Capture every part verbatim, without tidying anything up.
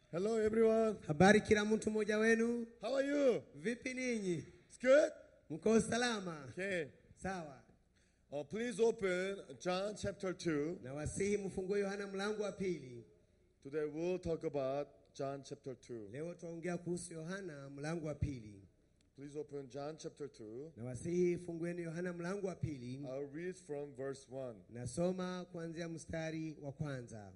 Hello everyone. Habari kila mtu mmoja wenu. How are you? Vipi ninyi? It's good? Mko salama? Okay. Sawa. Uh, please open John chapter two. Na wasihi mfungue Yohana mlango wa pili. Today we'll talk about John chapter two. Leo tuongea kuhusu Yohana mlango wa pili. Please open John chapter two. Na wasihi fungueni Yohana mlango wa pili. I'll read from verse one. Nasoma kuanzia mstari wa kwanza.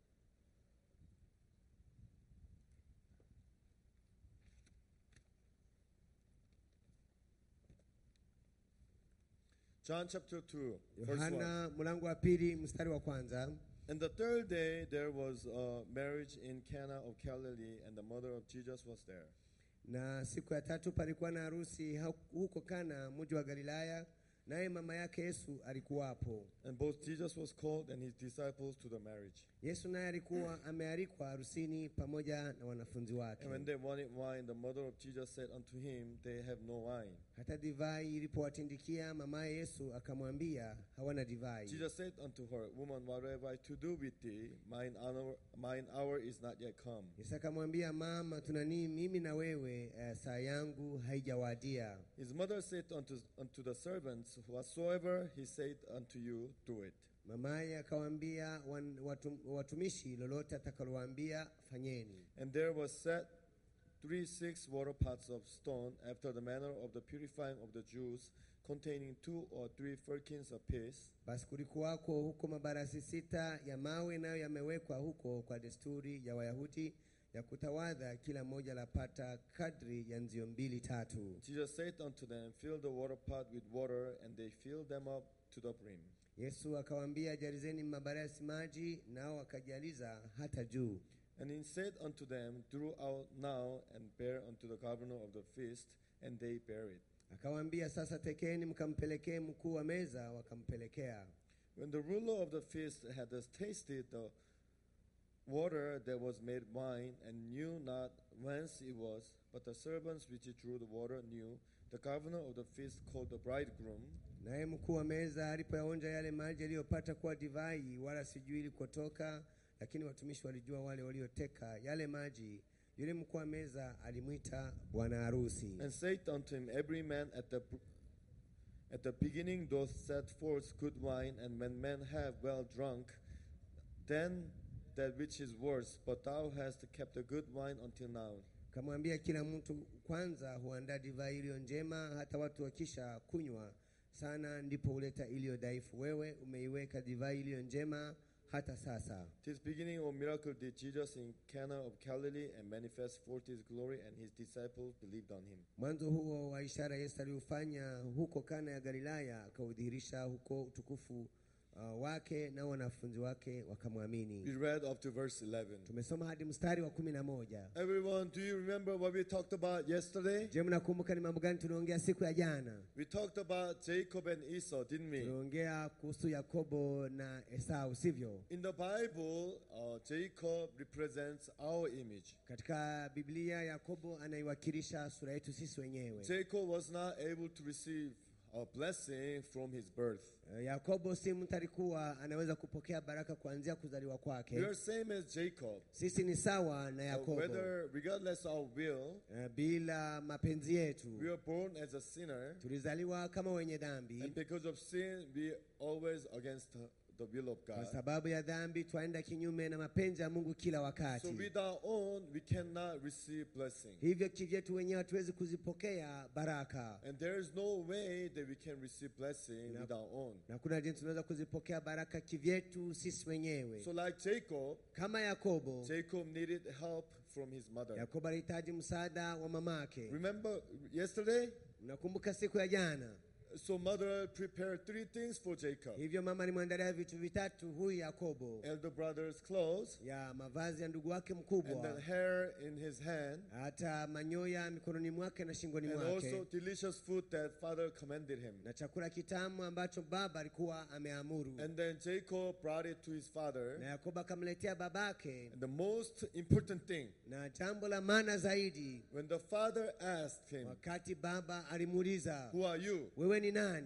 John chapter two, verse one. Yohana mlango wa pili mstari wa kwanza. And the third day there was a marriage in Cana of Galilee, and the mother of Jesus was there. Na siku ya tatu palikuwa na harusi huko Kana mji wa Galilaya, naye mama yake Yesu alikuwapo. And both Jesus was called and his disciples to the marriage. Yesu naye alikuwa amealikwa harusini pamoja na wanafunzi wake. And when they wanted wine, the mother of Jesus said unto him, They have no wine. Hata divai ilipowatindikia, mama Yesu akamwambia, hawana divai. Jesus said unto her, Woman, what have I to do with thee? Mine hour, mine hour is not yet come. Yesu akamwambia, mama, tuna nini mimi na wewe? Uh, saa yangu haijawadia. His mother said unto, unto the servants, Whatsoever he said unto you, do it. Mamaye akawaambia watum, watumishi, lolote atakalowaambia fanyeni. And there was set three six water pots of stone, after the manner of the purifying of the Jews, containing two or three firkins apiece. Basi kulikuwako huko mabarasi sita ya mawe, nayo yamewekwa huko kwa desturi ya Wayahudi ya kutawadha, kila moja lapata kadri ya nzio mbili tatu. Jesus said unto them, Fill the water pot with water, and they filled them up to the brim. Yesu akawaambia, jalizeni mabarasi maji, nao wakajaliza hata juu. And he said unto them, Draw out now and bear unto the governor of the feast, and they bear it. Akawaambia, sasa tekeni mkampelekee mkuu wa meza, wakampelekea. When the ruler of the feast had tasted the water that was made wine, and knew not whence it was, but the servants which drew the water knew, the governor of the feast called the bridegroom. Naye mkuu wa meza alipoyaonja yale maji aliyopata kuwa divai, wala sijui ilikotoka, lakini watumishi walijua wale walioteka yale maji, yule mkuu wa meza alimwita bwana harusi. And said unto him, Every man at the at the beginning doth set forth good wine, and when men have well drunk, then that which is worse, but thou hast kept the good wine until now. Kamwambia, kila mtu kwanza huandaa divai iliyo njema, hata watu wakisha kunywa sana ndipo huleta iliyo dhaifu. Wewe umeiweka divai iliyo njema hata sasa. This beginning of miracle did Jesus in Cana of Galilee, and manifest forth his glory, and his disciples believed on him. Mwanzo huo wa ishara Yesu aliufanya huko Kana ya Galilaya, akaudhihirisha huko utukufu Uh, wake na wanafunzi wake wakamwamini. We read up to verse eleven. Tumesoma hadi mstari wa kumi na moja. Everyone, do you remember what we talked about yesterday? Je, mnakumbuka ni mambo gani tuliongea siku ya jana? We talked about Jacob and Esau, didn't we? Tuliongea kuhusu Yakobo na Esau, sivyo? In the Bible, uh, Jacob represents our image. Katika Biblia, Yakobo anaiwakilisha sura yetu sisi wenyewe. Jacob was not able to receive a blessing from his birth. Uh, Yakobo si mtu alikuwa anaweza kupokea baraka kuanzia kuzaliwa kwake. We are same as Jacob. Sisi ni sawa na Yakobo. Uh, whether regardless of our will, uh, bila mapenzi yetu. we are born as a sinner. Tulizaliwa kama wenye dhambi. And because of sin, we always against the the will of God. Kwa sababu ya dhambi twaenda kinyume na mapenzi ya Mungu kila wakati. So with our own, we cannot receive blessing. Hivyo kivyetu wenyewe hatuwezi kuzipokea baraka. And there is no way that we can receive blessing na, with our own. Na kuna jinsi tunaweza kuzipokea baraka kivyetu sisi wenyewe. So like Jacob, kama Yakobo, Jacob needed help from his mother. Yakobo alihitaji msaada wa mamake. Remember yesterday? Nakumbuka siku ya jana. So mother prepared three things for Jacob. Hivyo mama alimwandalia vitu vitatu huyu Yakobo. Elder brother's clothes, ya mavazi ya ndugu wake mkubwa, and then hair in his hand, hata manyoya mikononi mwake na shingoni and mwake, also delicious food that father commanded him. na chakula kitamu ambacho baba alikuwa ameamuru. And then Jacob brought it to his father. Na Yakobo akamletea babake. And the most important thing, na jambo la maana zaidi, when the father asked him, wakati baba alimuuliza, who are you? wewe ni nani?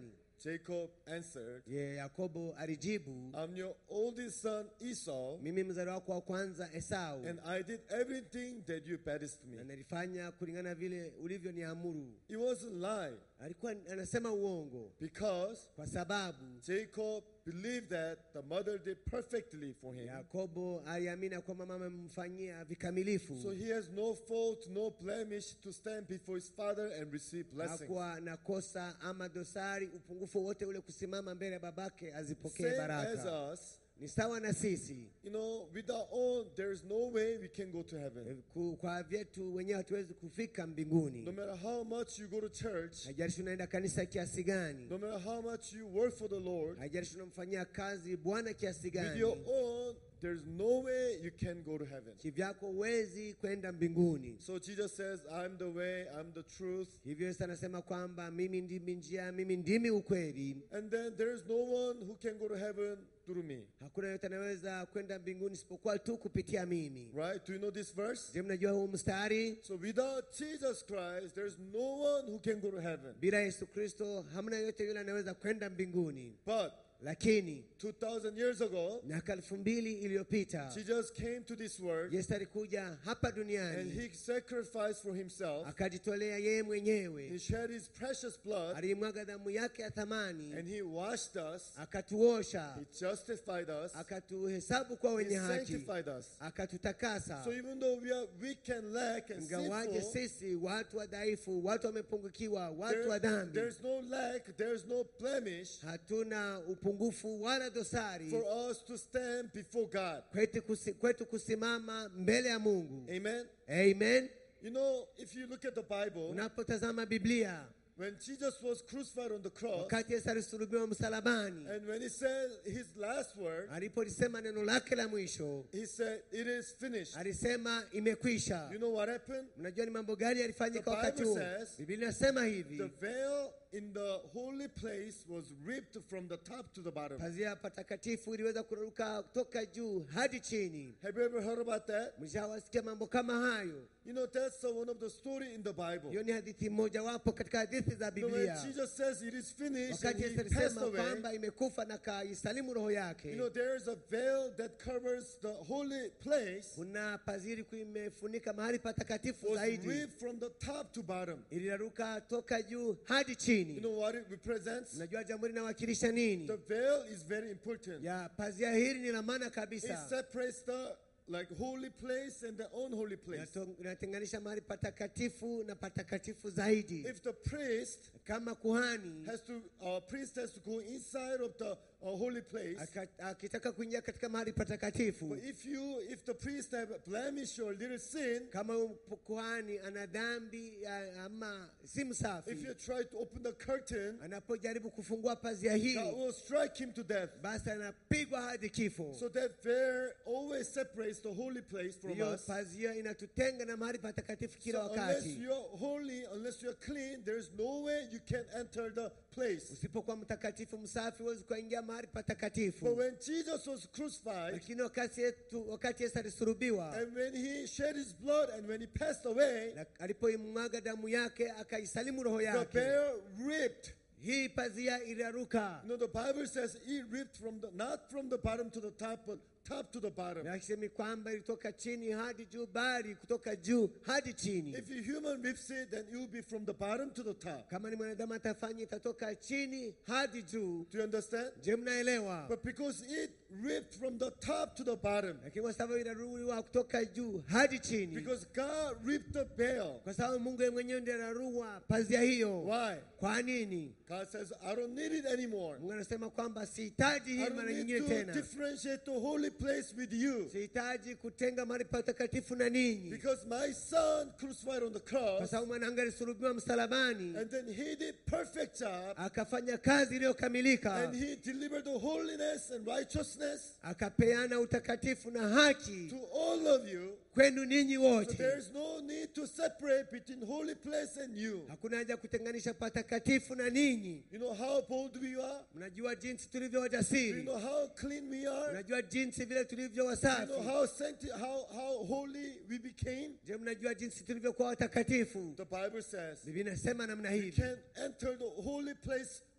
Jacob answered, Ye Yakobo alijibu, I'm your oldest son Esau, mimi mzaliwa wako wa kwanza Esau, and I did everything that you badged me. na nilifanya kulingana vile ulivyoniamuru. It wasn't lie, Alikuwa anasema uongo because kwa sababu Jacob believed that the mother did perfectly for him. Yakobo aliamini kwamba mama amemfanyia vikamilifu. So he has no fault, no blemish to stand before his father and receive blessings. Hakuwa na kosa ama dosari, upungufu wote ule kusimama mbele ya babake azipokee Same as baraka. us, Ni sawa na sisi. you know, with our own, there is no way we can go to heaven. Ku- Kwa vyetu wenyewe hatuwezi kufika mbinguni. No matter how much you go to church, Haijalishi unaenda kanisa kiasi gani, no matter how much you work for the Lord, haijalishi unamfanyia kazi Bwana kiasi with gani, your own, there's no way you can go to heaven. kivyako huwezi kwenda mbinguni. So Jesus says, I'm the way, I'm the truth. Hivyo Yesu anasema kwamba mimi ndimi njia, mimi ndimi ukweli. And then there is no one who can go to heaven through me. Hakuna yote anaweza kwenda mbinguni isipokuwa tu kupitia mimi. Right? Do you know this verse? Je, mnajua huu mstari? So without Jesus Christ, there's no one who can go to heaven. Bila Yesu Kristo hamna yote yule anaweza kwenda mbinguni. But Lakini two thousand years ago, miaka elfu mbili iliyopita Jesus came to this world Yesu alikuja hapa and duniani, he sacrificed for himself. akajitolea yeye He mwenyewe, shed his precious blood alimwaga damu yake ya thamani, and he washed us. akatuosha, He justified us. akatuhesabu kwa He wenye haki, sanctified us. akatutakasa. So even though we are weak and lack and Ingawaje sinful, sisi watu wadhaifu, watu wamepungukiwa, watu wa there, dhambi, there's no lack, there's no blemish hatuna upungufu wala dosari for us to stand before God. kwetu, kusi, kwetu kusimama mbele ya Mungu. Amen. Amen. You know, if you look at the Bible, Unapotazama Biblia, when Jesus was crucified on the cross, wakati Yesu alisulubiwa msalabani, and when he said his last word, alipolisema neno lake la mwisho, he said, it is finished. alisema imekwisha. You know what happened? Mnajua ni mambo gani yalifanyika The wakati Bible huo? says, Biblia inasema The hivi, veil in the holy place was ripped from the top to the bottom. pazia patakatifu iliweza kuruka kutoka juu hadi chini. Have you ever heard about that? Mshawasikia mambo kama hayo? You know, that's uh, one of the story in the Bible. Hiyo ni hadithi moja wapo katika hadithi za You know, when Biblia. Jesus says it is finished and Wakati he Yesu passed alisema away, kwamba imekufa na kaisalimu roho you yake, know, there is a veil that covers the holy place, kuna paziri kuimefunika mahali patakatifu was zaidi, ripped from the top to bottom. iliruka toka juu hadi You chini. know what it represents? Unajua jambo linawakilisha nini? The veil is very important. Ya pazia hili ni la maana It kabisa. separates the like holy place and the unholy place. Inato- Inatenganisha mahali patakatifu na patakatifu zaidi. If the priest Kama kuhani has to, uh, priest has to go inside of the uh, holy place. aka- akitaka kuingia katika mahali patakatifu, But if you, if the priest have a blemish or little sin, kama huyu kuhani ana dhambi ya- ama si if msafi, you try to open the curtain, anapojaribu kufungua pazia that hili, will strike him to death. basi anapigwa hadi kifo. So that veil always separates the holy place from Hiyo us. pazia inatutenga na mahali patakatifu So kila unless wakati. you're holy, unless you're clean, there's no way you can enter the place. Usipokuwa mtakatifu msafi, huwezi kuingia mahali But patakatifu. when Jesus was crucified, Lakini wakati yetu, wakati Yesu alisulubiwa and when he shed his blood, and when he passed away, na alipoimwaga damu yake akaisalimu roho the yake, veil ripped. hii pazia iliruka. You know, the Bible says he ripped from the, not from the bottom to the top, but top to the bottom. Na akisemi kwamba ilitoka chini hadi juu, bali kutoka juu hadi chini. If a human rips it, then it will be from the bottom to the top. Kama ni mwanadamu atafanya, itatoka chini hadi juu. Do you understand? Je, mnaelewa? But because it ripped from the top to the bottom, Lakini kwa sababu inaruliwa kutoka juu hadi chini, because God ripped the veil. kwa sababu Mungu yeye mwenyewe ndiye anarua pazia hiyo. Why? Kwa nini? God says, I don't need it anymore. Mungu anasema kwamba sihitaji I hii don't mara need nyingine to tena. differentiate the holy place with you. Sihitaji kutenga mahali patakatifu na ninyi, Because my son crucified on the kwa cross, sababu mwanangu alisulubiwa msalabani, and then he did perfect job, akafanya kazi iliyokamilika, and he delivered the holiness and righteousness akapeana utakatifu na haki to all of you. kwenu ninyi So wote. there's no need to separate between holy place and you. Hakuna haja kutenganisha patakatifu na ninyi. You know how bold we are? Mnajua jinsi tulivyo Do you wajasiri, know how clean we are? mnajua jinsi vile tulivyo Do you know wasafi. how sancti- how how holy we became? Je, mnajua jinsi tulivyokuwa watakatifu? The Bible says Biblia inasema namna you hivi, can't enter the holy place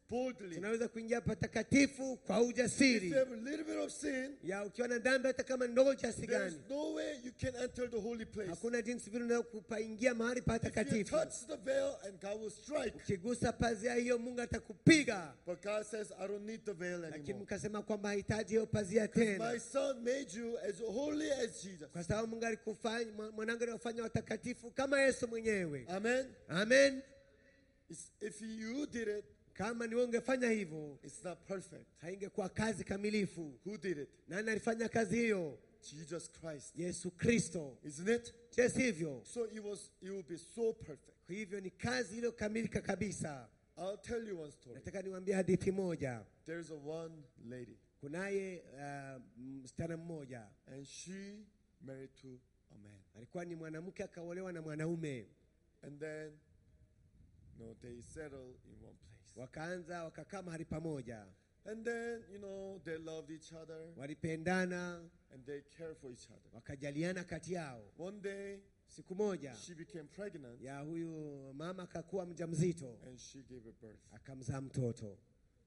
boldly. Tunaweza kuingia patakatifu kwa If ujasiri. you have a little bit of sin, Ya ukiwa na dhambi hata kama ndogo kiasi there's gani, no way you can enter the holy place. hakuna jinsi vile unaweza kupaingia mahali If you patakatifu. touch the veil and God will strike. Ukigusa pazia hiyo Mungu atakupiga. But God says, I don't need the veil Lakini anymore. mkasema kwamba hahitaji hiyo pazia My tena. son made you as holy as Jesus. Kwa sababu Mungu alikufanya mwanangu aliwafanya watakatifu kama Yesu mwenyewe. Amen. Amen. It's, if you did it, Kama ni wewe ungefanya hivyo, it's not perfect. haingekuwa kazi kamilifu. Who did it? Nani alifanya kazi hiyo? Jesus Christ. Yesu Kristo. Isn't it? Je, sivyo? So it was. It will be so perfect. Kwa hivyo ni kazi iliyokamilika kabisa. I'll tell you one story. Nataka niwaambie hadithi moja. There's a one lady, Kunaye uh, msichana mmoja, and she married to a man, alikuwa ni mwanamke akaolewa na mwanaume. and then, no, they settled in one place. Wakaanza wakakaa mahali pamoja. And then, you know, they loved each other Walipendana, and they cared for each other. wakajaliana kati yao. One day, Siku moja she became pregnant ya huyu mama akakuwa mjamzito, and she gave a birth. akamzaa mtoto.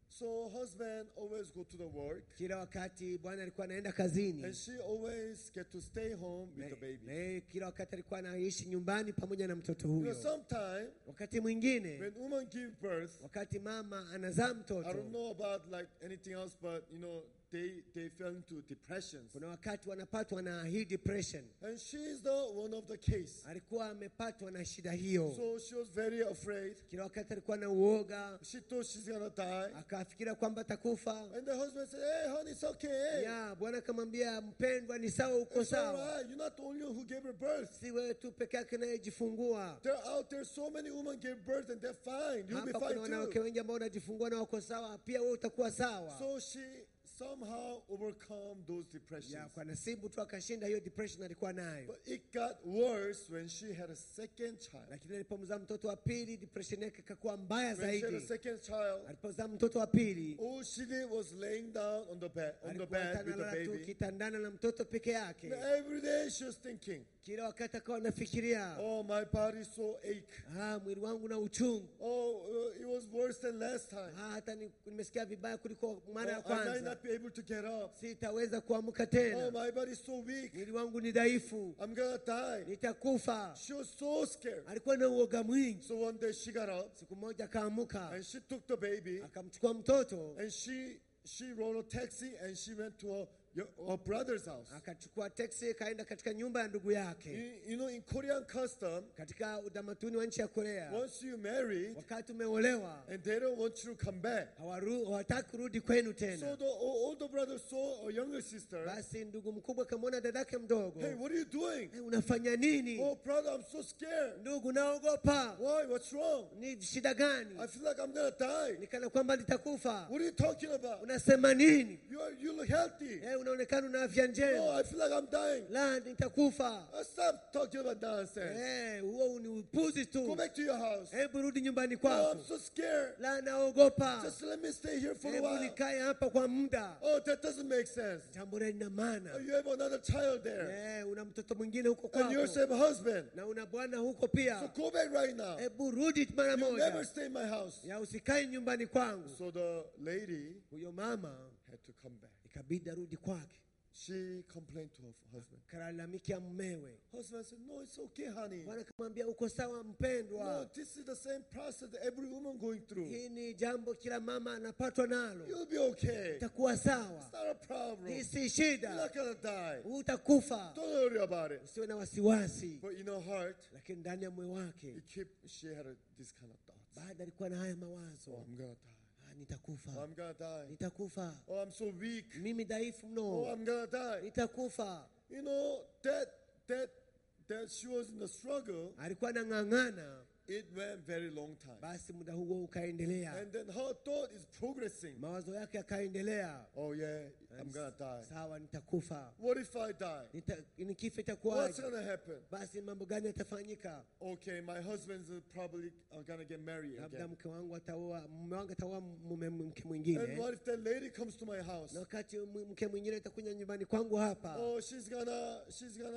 So husband always go to the work, Kila wakati bwana alikuwa anaenda kazini, and she always get to stay home with the na baby. yeye kila wakati alikuwa anaishi nyumbani pamoja na mtoto Because huyo. sometimes Wakati mwingine, when woman give birth, wakati mama anazaa I don't mtoto, know about like anything else, but you know, they they fell into depressions. kuna wakati wanapatwa na hii depression. And she's the one of the case. Alikuwa amepatwa na shida hiyo. So she was very afraid. Kila wakati alikuwa na uoga, She thought she's gonna die. akafikiria kwamba atakufa. And the husband said, "Hey, honey, it's okay. Ya bwana akamwambia, mpendwa, ni sawa, uko It's all sawa, right. You're not the only one who gave her birth. si wewe tu peke yake unayejifungua. They're out there. So many women gave birth, and they're fine. You'll be Hapa kuna fine wanawake too." wengi ambao wanajifungua na wako sawa, pia wewe utakuwa sawa. So she somehow overcome those depressions. Ya kwa nasibu tu akashinda hiyo depression alikuwa nayo. But it got worse when she had a second child. Lakini alipomzaa mtoto wa pili, depression yake ikakuwa mbaya When she had a zaidi. second child, Alipozaa mtoto wa pili, all she did was laying down on the bed, on the alikuwa bed with the analala tu baby. kitandana na mtoto peke yake. And every day she was thinking, Kila wakati akawa anafikiria, "Oh, my body so ache. ah, mwili wangu na uchungu. Oh, uh, it was worse than last time. Ah, hata ni- nimesikia vibaya kuliko mara ya Oh, I might kwanza. not be able to get up. Sitaweza kuamka Oh, tena. my body is so weak. Mwili wangu ni dhaifu. I'm gonna die." Nitakufa. She was so scared. Alikuwa na uoga mwingi. So one day she got up Siku moja akaamuka, and she took the baby akamchukua mtoto, and she she rode a taxi and she went to her, your- her brother's house. akachukua teksi kaenda katika nyumba ya ndugu yake. You, you know, in Korean custom, Katika utamaduni wa nchi ya Korea, once you married wakati umeolewa and they don't want you to come back, hawaru- hawataki kurudi kwenu so tena. the o- older brother saw a younger sister. Basi ndugu mkubwa akamwona dadake mdogo, "Hey, what are you doing?" "Hey, unafanya nini?" "Oh, brother, I'm so scared." "Ndugu, naogopa." "Why? What's wrong?" "Ni shida gani?" "I feel like I'm gonna die." Nikana kwamba nitakufa. "What are you talking about? "Unasema nini?" You are, you look healthy." "Eh, unaonekana una afya "No, njema." I feel like I'm dying." "La, nitakufa." Uh, Stop talking about nonsense. "Eh, huo ni upuzi Go tu. back to your house. Hebu rudi nyumbani "Oh, I'm kwako." so scared. "La, naogopa. Just let me stay here for a Hebu while." nikae hapa kwa muda." "Oh, that doesn't make sense. Jambo lina Oh, maana. you have another child there. Eh, una mtoto mwingine huko And you also kwako have a husband. na una bwana huko So pia. go back right now. Hebu rudi mara You never moja, stay in my house." ya usikae nyumbani kwangu. So the lady Huyo mama had to come back. ikabidi arudi kwake, She complained to her husband. kalalamikia mumewe. Husband said, "No, it's okay, honey. Bwana kamwambia, uko sawa No, mpendwa, this is the same process that every woman going through. hii ni jambo kila mama anapatwa nalo. You'll be okay. Itakuwa It's sawa, not a problem. hii si You're shida, not gonna die. utakufa. Don't worry about it." Usiwe na wasiwasi. But in her heart, Lakini ndani ya moyo wake it kept, she had a, this kind of thoughts. baada alikuwa na haya "Oh, mawazo, I'm gonna die. ah, Oh, nitakufa, I'm gonna die. nitakufa, Oh, I'm so weak. mimi dhaifu Oh, mno, I'm gonna die." nitakufa. You know, that that that she was in the struggle, Alikuwa anang'ang'ana, it went very long time. basi muda huo ukaendelea, And then her thought is progressing. mawazo yake yakaendelea. "Oh yeah, I'm gonna die. Sawa, nitakufa. What if I die? Nita, nikifa What's itakuwaje? gonna happen? Basi mambo gani yatafanyika? Okay, my husband's uh, probably uh, gonna get married Labda again. mke wangu ataoa, mume wangu ataoa mume mke And mwingine, what if that lady comes to my house? na wakati mu- mke mwingine atakuja nyumbani kwangu hapa, Oh, she's gonna she's gonna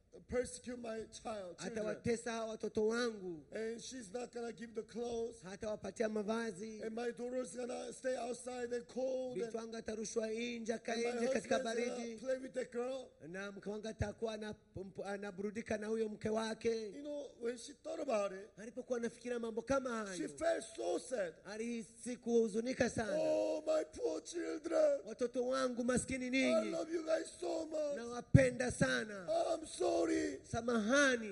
persecute my child, children. Atawatesa hawa watoto wangu. And she's not going to give the clothes. Hatawapatia mavazi. And my daughter's going to stay outside and cold. Binti wangu atarushwa nje, And kae my nje katika husband's going baridi. to play with the girl. Na mke wangu atakuwa anaburudika na huyo mke wake. You know, when she thought about it, Alipokuwa anafikiria mambo kama she hayo, felt so sad. alihisi kuhuzunika sana. Oh, my poor children. Watoto wangu maskini I ninyi, love you guys so much. nawapenda sana. I'm sorry. Samahani.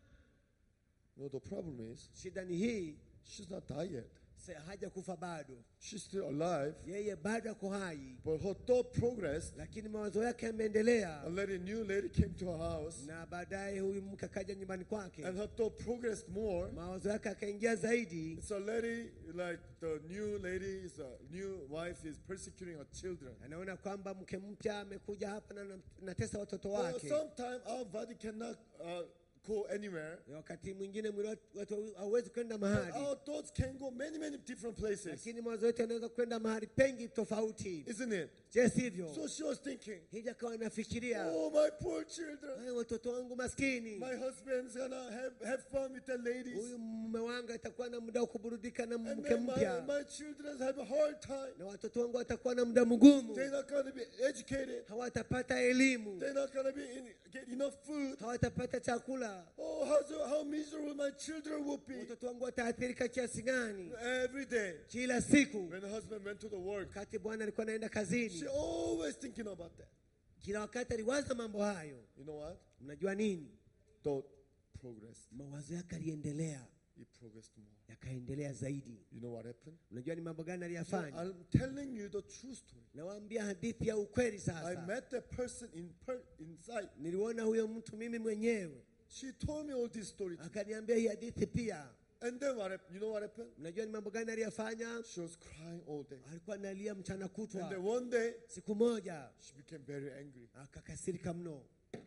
No, the problem is, Shida ni hii, she's not died yet. haja kufa bado. She's still alive. Yeye bado ako hai. But her thought progressed. Lakini mawazo yake yameendelea. A lady, new lady came to her house. Na baadaye huyu mke akaja nyumbani kwake. And her thought progressed more. Mawazo yake akaingia zaidi. It's a lady, like the new lady, is a new wife is persecuting her children. Anaona kwamba mke mpya amekuja hapa na natesa watoto Well, wake. sometimes our body cannot uh, go anywhere. Wakati mwingine mwili wetu hauwezi kwenda But mahali. our thoughts can go many, many different places. Lakini mawazo yetu yanaweza kwenda mahali pengi tofauti. Isn't it? Je, sivyo? So she was thinking, Hija kawa anafikiria, oh, my poor children. haya watoto wangu maskini. My husband's gonna have, have fun with the ladies. Huyu mume wangu atakuwa na muda wa kuburudika na And mke then my, mpya. my children have a hard time. Na watoto wangu watakuwa na muda mgumu. They're not going to be educated. Hawatapata elimu. They're not going to be in, get enough food. Hawatapata chakula. Oh, how, how miserable my children will be. Watoto wangu wataathirika kiasi gani? Every day. Kila siku. When the husband went to the work, Wakati bwana alikuwa anaenda kazini, she always thinking about that. kila wakati aliwaza mambo hayo. You know what? Mnajua nini? Thought progressed. Mawazo yake yaliendelea. It progressed more. Yakaendelea zaidi. You know what happened? Unajua ni mambo gani aliyafanya? I'm telling you the true story. Nawaambia hadithi ya ukweli I sasa. met the person in per, inside. Niliona huyo mtu mimi mwenyewe. She told me all this story. Akaniambia hii hadithi pia. And then what happened? You know what happened? Unajua ni mambo gani aliyafanya? She was crying all day. Alikuwa analia mchana And then kutwa. one day, Siku moja she became very angry. akakasirika mno.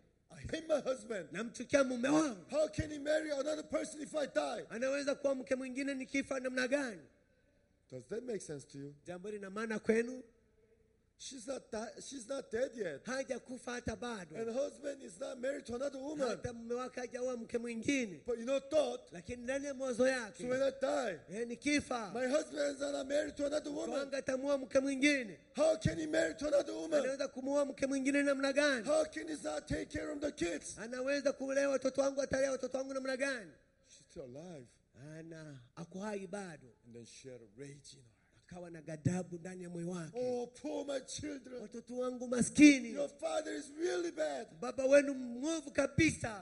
I hate my husband. Namchukia mume wangu. How can he marry another person if I die? Anaweza kuwa mke mwingine nikifa namna gani? Does that make sense to you? Jambo lina maana kwenu? She's not di- she's not dead yet. Haja kufa hata bado. And her husband is not married to another woman. Hata mume wake hajaoa mke mwingine. But you know, thought, Lakini ndani ya mawazo yake, so when I die, eh, nikifa my husband is not married to another woman. wanga atamuoa mke mwingine. How can he marry to another woman? Anaweza kumuoa mke mwingine namna gani? How can he not take care of the kids? Anaweza kulea watoto wangu, atalea watoto wangu namna gani? She's still alive. Ana ako hai bado. And then she had a rage in her. Akawa na ghadhabu ndani ya moyo wake. Oh, poor my children. Watoto wangu maskini. Your father is really bad. Baba wenu mwovu kabisa.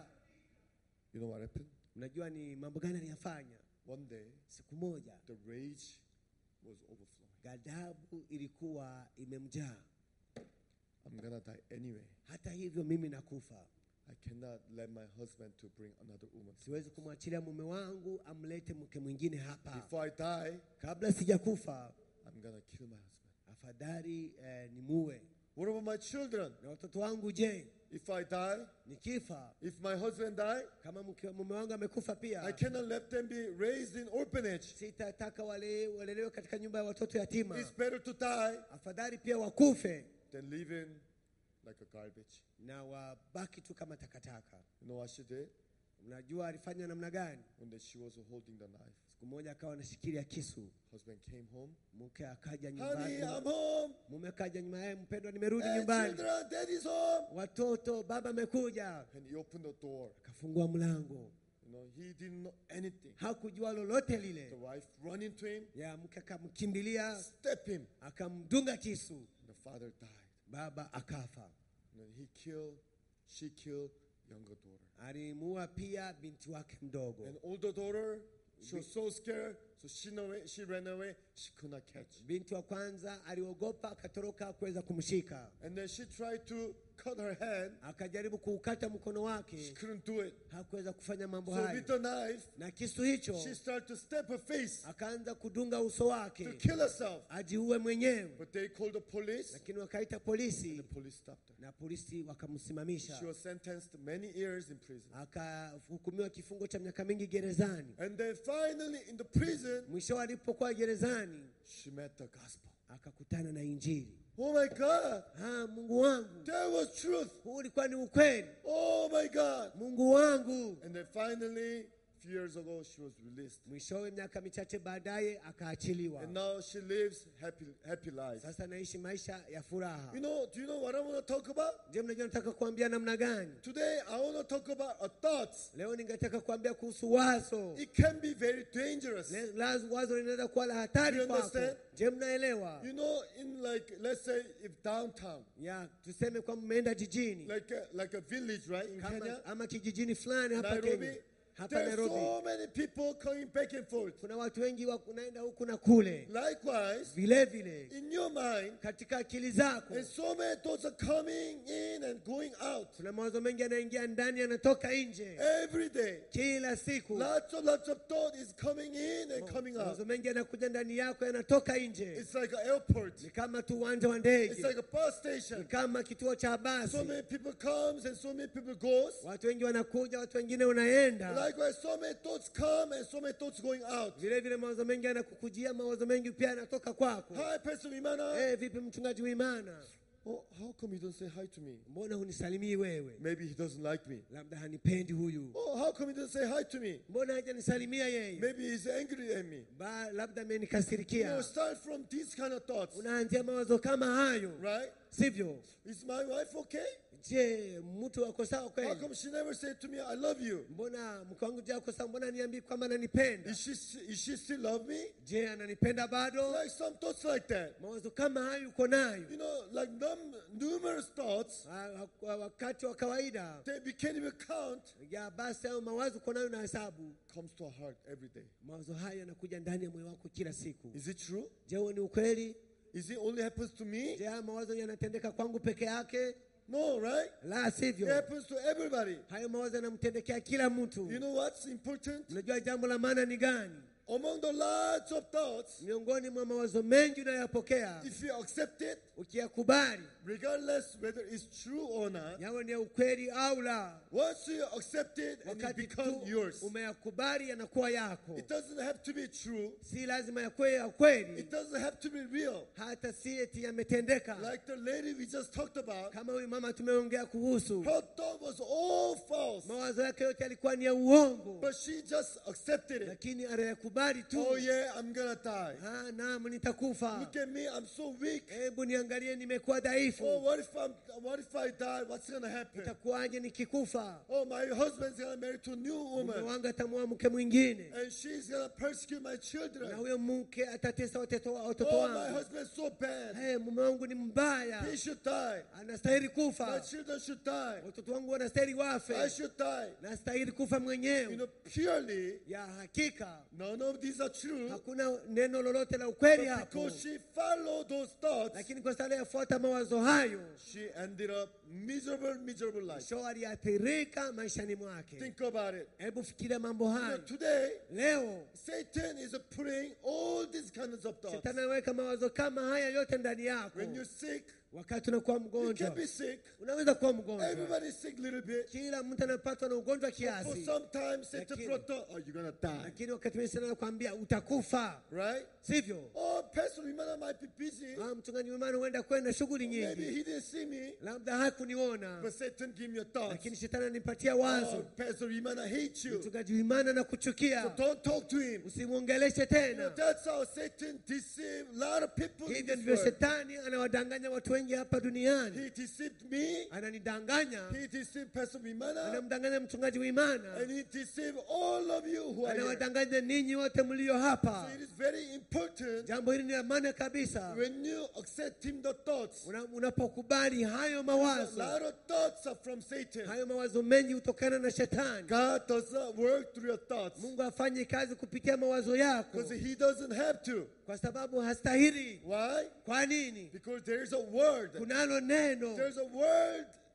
You know what happened? Unajua ni mambo gani aliyafanya? One day, Siku moja the rage was overflowing. ghadhabu ilikuwa imemjaa. I'm gonna die anyway. Hata hivyo mimi nakufa. I cannot let my husband to bring another woman. Siwezi kumwachilia mume wangu amlete mke mwingine hapa. Before I die, Kabla sijakufa, I'm gonna kill my husband. afadhali eh, nimuue. What about my children? Na watoto wangu je? If I die, Nikifa, if my husband die, kama mke mume wangu amekufa pia, I cannot let them be raised in orphanage. sitataka wale walelewe katika nyumba ya watoto yatima. It's better to die Afadhali pia wakufe than living like a garbage. na wabaki tu kama takataka. You know what she did? Unajua alifanya namna gani? When she was holding the knife, Siku moja akawa anashikilia kisu. husband came home. Mke akaja Honey, nyumbani. I'm home. Mume akaja nyuma yake, mpendwa nimerudi Hey, nyumbani. children, daddy's home. Watoto, baba amekuja. And he opened the door. Akafungua mlango. You know, he didn't know anything. Hakujua lolote The lile. wife run into him, Ya mke akamkimbilia, step him. akamdunga kisu. The father died. Baba akafa. You know, he killed, she killed younger daughter. Alimuua pia binti wake mdogo. And older daughter, she was so scared, so she, know, she ran away. She could not catch. Binti wa kwanza aliogopa, akatoroka kuweza kumshika. And then she tried to cut her hand. Akajaribu kuukata mkono She wake, couldn't do it. hakuweza kufanya mambo So hayo. with the knife, Na kisu hicho she started to stab her face akaanza kudunga uso to wake kill herself. ajiue mwenyewe. But they called the police. Lakini wakaita polisi The police stopped her. na polisi wakamsimamisha. She was sentenced to many years in prison. Akahukumiwa kifungo cha miaka mingi gerezani. And then finally in the prison, Mwisho alipokuwa gerezani she met the gospel. akakutana na Injili. Oh my God. Ah, Mungu wangu, That was truth. huu ulikuwa ni ukweli. Oh my God. Mungu wangu. And then finally, a few years ago, she was released. Mwishowe miaka michache baadaye akaachiliwa. And now she lives happy, happy life. Sasa naishi maisha ya furaha. You know, do you know what I want to talk about? Je, mnajua nataka kuambia namna gani? Today, I want to talk about a thoughts. Leo ningetaka kuambia kuhusu wazo. It can be very dangerous. Le- lazo- Wazo linaweza kuwa la hatari You kwako. understand? Je, mnaelewa? You know, in like, let's say, if downtown, Ya, tuseme kwamba mmeenda jijini. like a, like a village, right, in Kenya, Kama, ama kijijini fulani hapa Nairobi, Kenya. Hapa there's Nairobi. so many people coming back and forth. Kuna watu wengi wa kunaenda huku na kule. Likewise, Vile vile in your mind, katika akili zako and so many thoughts are coming in and going out kuna mawazo mengi yanaingia ndani yanatoka nje every day. kila siku. Lots of lots of thought is coming in and coming out. Mawazo mengi yanakuja ndani yako yanatoka nje. It's like an airport. Ni kama tu uwanja wa It's ndege. like a bus Ni station. kama kituo cha So basi. many people comes and so many people goes. Watu wengi wanakuja, watu wengine unaenda. Likewise, so many thoughts come and so many thoughts going out. Vile vile mawazo mengi yanakukujia, mawazo mengi pia yanatoka kwako. Hi, Pastor Imana. Eh, vipi mchungaji Wimana? Oh, how come you don't say hi to me? Mbona hunisalimii wewe? Maybe he doesn't like me. Labda hanipendi huyu. Oh, how come he doesn't say hi to me? Mbona hajanisalimia yeye? Maybe he's angry at me. Ba, labda You know, amenikasirikia. start from these kind of thoughts, Unaanzia mawazo kama hayo, right? sivyo? Is my wife okay? Je, mtu ako sawa How kweli? come she never said to me, I love you? Mbona mke wangu je ako sawa? Mbona niambii kwamba ananipenda? Is she, is she still love me? Je, ananipenda bado? Like some thoughts like that. Mawazo kama hayo uko nayo. You know, like num- numerous thoughts, Ah, wa- Wakati wa kawaida that we can't even count, ya basi au mawazo uko nayo na hesabu. comes to our heart every day. Mawazo haya yanakuja ndani ya moyo wako kila siku. Is it true? Je, huo ni ukweli? Is it only happens to me? Je, haya mawazo yanatendeka kwangu peke yake? No, right? La It sivyo. happens to everybody. Hayo mawazo yanamtendekea kila mtu. You know what's important? Unajua jambo la maana ni gani? Among the lots of thoughts, Miongoni mwa mawazo mengi unayoyapokea, if you accept it, ukiyakubali, regardless whether it's true or not, yawe ni ya ukweli au la, once you accept it and it wakati becomes tu yours, umeyakubali yanakuwa yako. it doesn't have to be true. Si lazima yakuwe ya kweli, It doesn't have to be real. hata si eti yametendeka. Like the lady we just talked about, Kama huyu mama tumeongea kuhusu, her thought was all false, mawazo yake yote yalikuwa ni ya uongo, but she just accepted it. lakini anayakubali tu. Oh yeah, I'm gonna die. Ah, naam, nitakufa. Look at me, I'm so weak. Hebu niangalie, nimekuwa Oh, dhaifu. what if I'm, what if I die? What's gonna happen? Itakuwaje nikikufa? Oh, my husband's gonna marry to a new Mume woman, wangu atamwoa mke mwingine, and she's gonna persecute my na children. huyo mke atatesa watoto watoto Oh, my wangu. husband's so bad. Hey, mume wangu ni mbaya, He should die. anastahili My kufa. children should die. Watoto wangu wanastahili I wafe, should die. nastahili kufa You know, mwenyewe. purely, Ya hakika none of these are true. hakuna neno lolote la ukweli But hapo, because she followed those thoughts, lakini kwa sababu yafuata mawazo hayo, she ended up miserable, miserable life. mwisho aliathirika maishani mwake. Think about it. Hebu fikiria mambo You know, hayo today, leo. Satan is putting all these kinds of thoughts. Shetani anaweka mawazo kama haya yote ndani yako. When you're sick, Wakati unakuwa you can mgonjwa, be sick. unaweza kuwa mgonjwa. Everybody's sick a little bit. Kila mtu anapatwa na ugonjwa For kiasi, sometimes Satan Lakini- brought thought, oh, you're gonna die. lakini wakati mwingine anakuambia utakufa, Right? sivyo? Oh, Pastor Rimana might be busy. Ah, mchungaji Wimana huenda kwenda shughuli Maybe nyingi, he didn't see me. labda hakuniona, But Satan gave me a thought. lakini shetani anipatia Oh, wazo. Pastor Rimana hates you. Mchungaji Wimana na So kuchukia, don't talk to him. usimwongeleshe You know, tena. that's how Satan deceived a lot of people in Hivyo this ndivyo world. shetani anawadanganya watu wengi hapa duniani. He deceived me. Ananidanganya, He deceived Pastor Rimana. anamdanganya mchungaji Wimana, And he deceived all of you who are here. anawadanganya ninyi wote mlio hapa. So it is very important Jambo hili ni la maana kabisa. when you accept him the thoughts. Una- Unapokubali hayo A mawazo, lot of thoughts are from Satan. hayo mawazo mengi hutokana na shetani. God does not work through your thoughts Mungu afanye kazi kupitia mawazo yako, because he doesn't have to. kwa sababu hastahili. Why? Kwa nini? Because there is a word. Kunalo neno, There's a word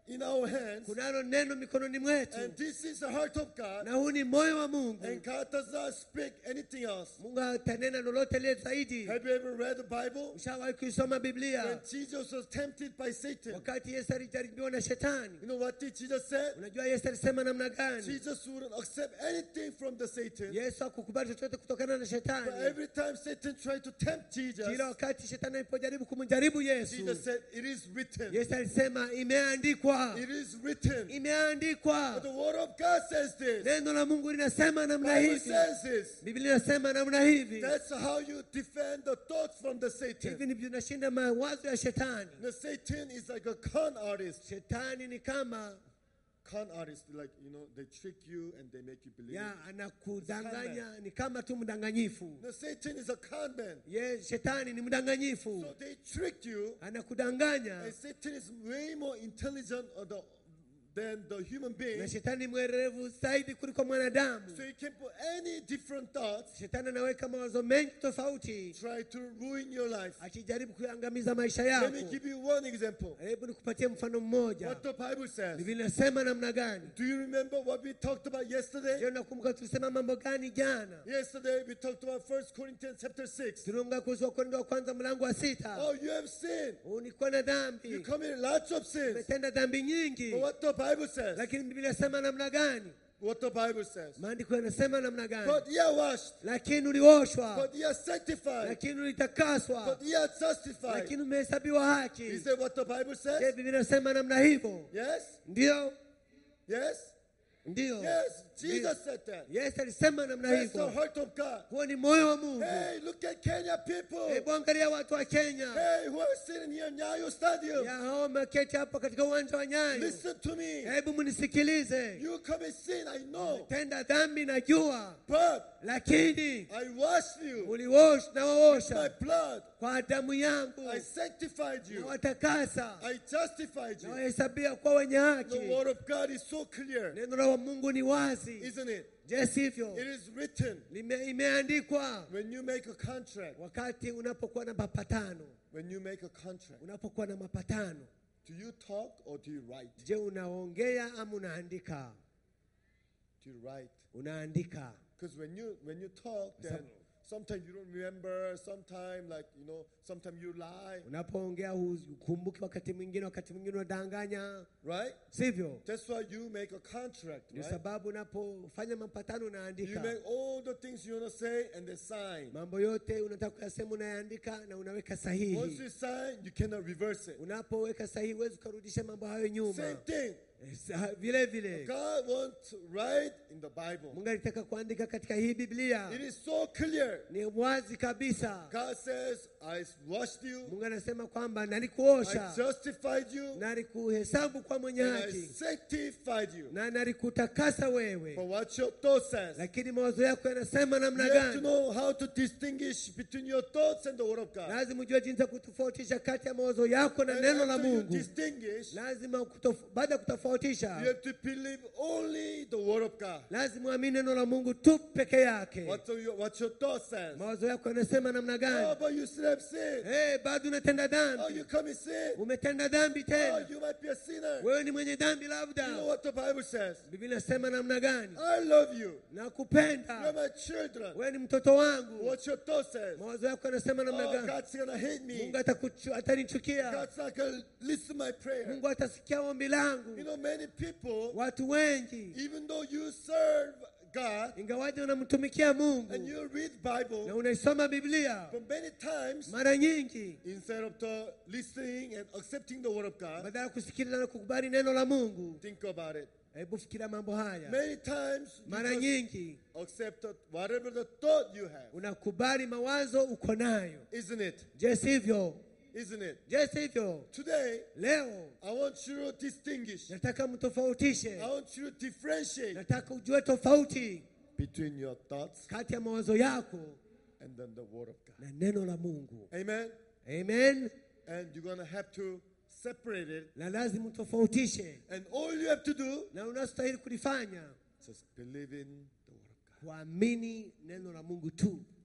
in our hands. kunalo neno mikononi mwetu, And this is the heart of God. na huu ni moyo wa Mungu. And God does not speak anything else. Mungu hatanena lolote lile zaidi. Have you ever read the Bible? Ushawahi kuisoma Biblia? When Jesus was tempted by Satan, Wakati Yesu alijaribiwa na shetani, you know what did Jesus say? unajua Yesu alisema namna gani? Jesus wouldn't accept anything from the Satan. Yesu hakukubali chochote kutokana na But shetani. every time Satan tried to tempt Jesus, Kila wakati shetani alipojaribu kumjaribu Yesu, Jesus said, it is written. Yesu alisema imeandikwa. It is written. Imeandikwa. But the word of God says this. Neno la Mungu linasema namna Bible hivi. says this. Biblia inasema namna hivi. That's how you defend the thoughts from the Satan. Hivi ndivyo tunashinda mawazo ya shetani. The Satan is like a con artist. Shetani ni kama Con artist, like, you know, they trick you and they make you believe. ya anakudanganya, ni kama tu mdanganyifu. The Satan is a con man. Ye, shetani ni mdanganyifu. So they trick you. Anakudanganya. And Satan is way more intelligent or the, than the human being. Na shetani mwerevu zaidi kuliko mwanadamu. So you can put any different thoughts, Shetani anaweka mawazo mengi tofauti, try to ruin your life. akijaribu kuangamiza maisha Let yako. me give you one example. Hebu nikupatie mfano mmoja. What the Bible says. Biblia inasema namna gani? Do you remember what we talked about yesterday? Je, unakumbuka tulisema mambo gani jana? Yesterday we talked about First Corinthians chapter six. Tuliongea kuhusu Wakorintho wa kwanza mlango wa sita. Oh, you have sinned. Ulikuwa na You dhambi. committed lots of sins. Umetenda dhambi nyingi. But what the Bible says. Lakini Biblia inasema namna gani? What the Bible says. Maandiko yanasema namna gani? But ye are washed. Lakini ulioshwa. But ye are sanctified. Lakini ulitakaswa. But ye are justified. Lakini umehesabiwa haki. Is that what the Bible Je, says? Biblia inasema namna hivyo? Yes? Ndio? Yes? Ndio. Yes. Jesus said that. Yesu alisema namna That's the hivyo. heart of God. Huo ni moyo wa Mungu. Hey, look at Kenya people. Hebu angalia watu wa Kenya. Hey, who are sitting here in Nyayo Stadium. Ya hao wameketi hapa katika uwanja wa Nyayo. Listen to me. Hebu mnisikilize. You commit sin, I know. Tenda dhambi najua. But Lakini I washed you uliosha na with my waosha blood. kwa damu yangu. I sanctified Na you. watakasa. I justified Na you. wahesabia kwa wenye haki. The word of God is so clear, Neno la Mungu ni wazi. isn't it? Je, sivyo? It is written. Lime- Imeandikwa. When you make a contract, Wakati unapokuwa na mapatano. when you make a contract, Unapokuwa na mapatano. do you talk or do you write? Je, unaongea ama unaandika? Do you write? Unaandika. Because when you when you talk, then sometimes you don't remember. Sometimes, like you know, sometimes you lie. Unapoongea hukumbuki, wakati mwingine wakati mwingine unadanganya. Right? Sivyo? That's why you make a contract, Ndio right? sababu unapofanya mapatano You unaandika. make all the things you want to say and then sign. Mambo yote unataka kuyasema unayaandika na unaweka Once sahihi. you sign, you cannot reverse it. Unapoweka sahihi huwezi kurudisha mambo hayo nyuma. Same thing. Eh, sa- Vile vile God wants to write in the Bible. Mungu alitaka kuandika katika hii Biblia. It is so clear. Ni wazi kabisa. God says, I washed you, Mungu anasema kwamba I nalikuosha, justified you, nalikuhesabu kwa mwenye and I haki, sanctified you. na nalikutakasa wewe. But what your thought says, Lakini mawazo yako yanasema you namna have to gani? know how to distinguish between your thoughts and the Word of God. Lazima ujue jinsi ya kutofautisha kati ya mawazo yako na And neno la after you Mungu. distinguish, Lazima kutof- baada ya you kutofautisha, have to believe only the Word of God. lazima uamini neno la Mungu tu peke yake. What your, what your thought says. Mawazo yako yanasema namna Oh, gani? but you still have sin. Eh, bado unatenda Oh, you dhambi. commit sin. Umetenda dhambi Oh, tena. you might be a sinner. Wewe ni mwenye dhambi You know labda. what the Bible says? Biblia inasema namna gani? I love you. You're Nakupenda. my children. Wewe ni mtoto wangu. What your thought says? Mawazo yako yanasema namna Oh, gani? God's gonna hate me. Mungu atakuchu- atanichukia. God's not gonna listen to my prayer. Mungu atasikia ombi You langu. know, many people, Watu wengi, even though you serve God ingawaje unamtumikia and Mungu you read na Bible, unaisoma Biblia, but many times mara nyingi instead of the listening and accepting the word of God, badala ya kusikiliza na kukubali neno la Mungu, think about it. hebu fikiria mambo haya. Many times Mara you just nyingi accept the- whatever the thought you have, unakubali mawazo uko nayo. isn't it? Je, sivyo? Isn't it? Je, sivyo? Today, Leo I want you to distinguish. nataka mtofautishe. I want you to differentiate Nataka ujue tofauti between your thoughts kati ya mawazo yako and then the word of God. na neno la Mungu. Amen. Amen. And you're gonna have to separate it. Na lazima utofautishe, And all you have to do na unastahili kulifanya is just believe in the word of God. kuamini neno la Mungu tu.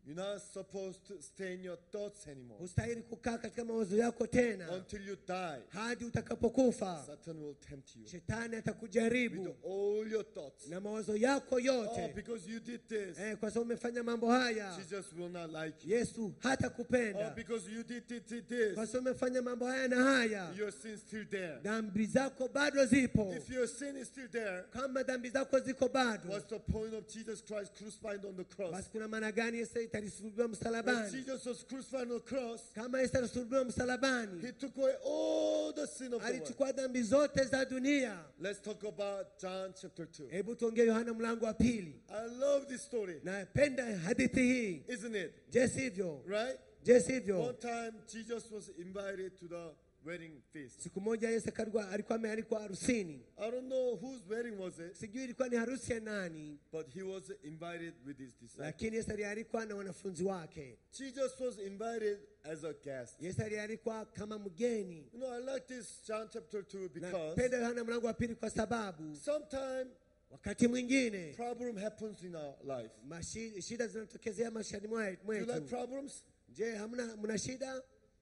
You're not supposed to stay in your thoughts anymore. Hustahili kukaa katika mawazo yako tena Until you die, hadi utakapokufa. Satan will tempt you Shetani with atakujaribu all your thoughts. na mawazo yako Oh, yote. because you did this, Eh, kwa sababu umefanya mambo haya, Jesus will not like you. Yesu hatakupenda. Oh, because you did, did, did Kwa this, sababu umefanya mambo haya na haya, your sin still there. dhambi zako bado zipo. If your sin is still there, Kama dhambi zako ziko bado, what's the point of Jesus Christ crucified on the cross? basi kuna maana gani Yesu alisulubiwa When msalabani? Jesus was crucified on the cross, Kama Yesu alisulubiwa msalabani, he took away all the sin of the world. alichukua dhambi zote za dunia. Let's talk about John chapter two. Hebu tuongee Yohana mlango wa pili. I love this story, Napenda hadithi hii. isn't it? Je, sivyo? Right? Je, sivyo? One time, Jesus was invited to the wedding feast. Siku moja Yesu alikuwa alikuwa amealikwa harusini. I don't know whose wedding was it, Sijui ilikuwa ni harusi ya nani, but he was invited with his disciples. lakini Yesu alialikwa na wanafunzi wake. Jesus was invited as a guest. Yesu alialikwa kama mgeni. You know, I like this John chapter two because Napenda Yohana mlango wa pili kwa sababu sometimes wakati mwingine problem happens in our life. mashi- shida zinatokezea maishani mwe- Do you like mwetu. problems? Je, hamna mna shida?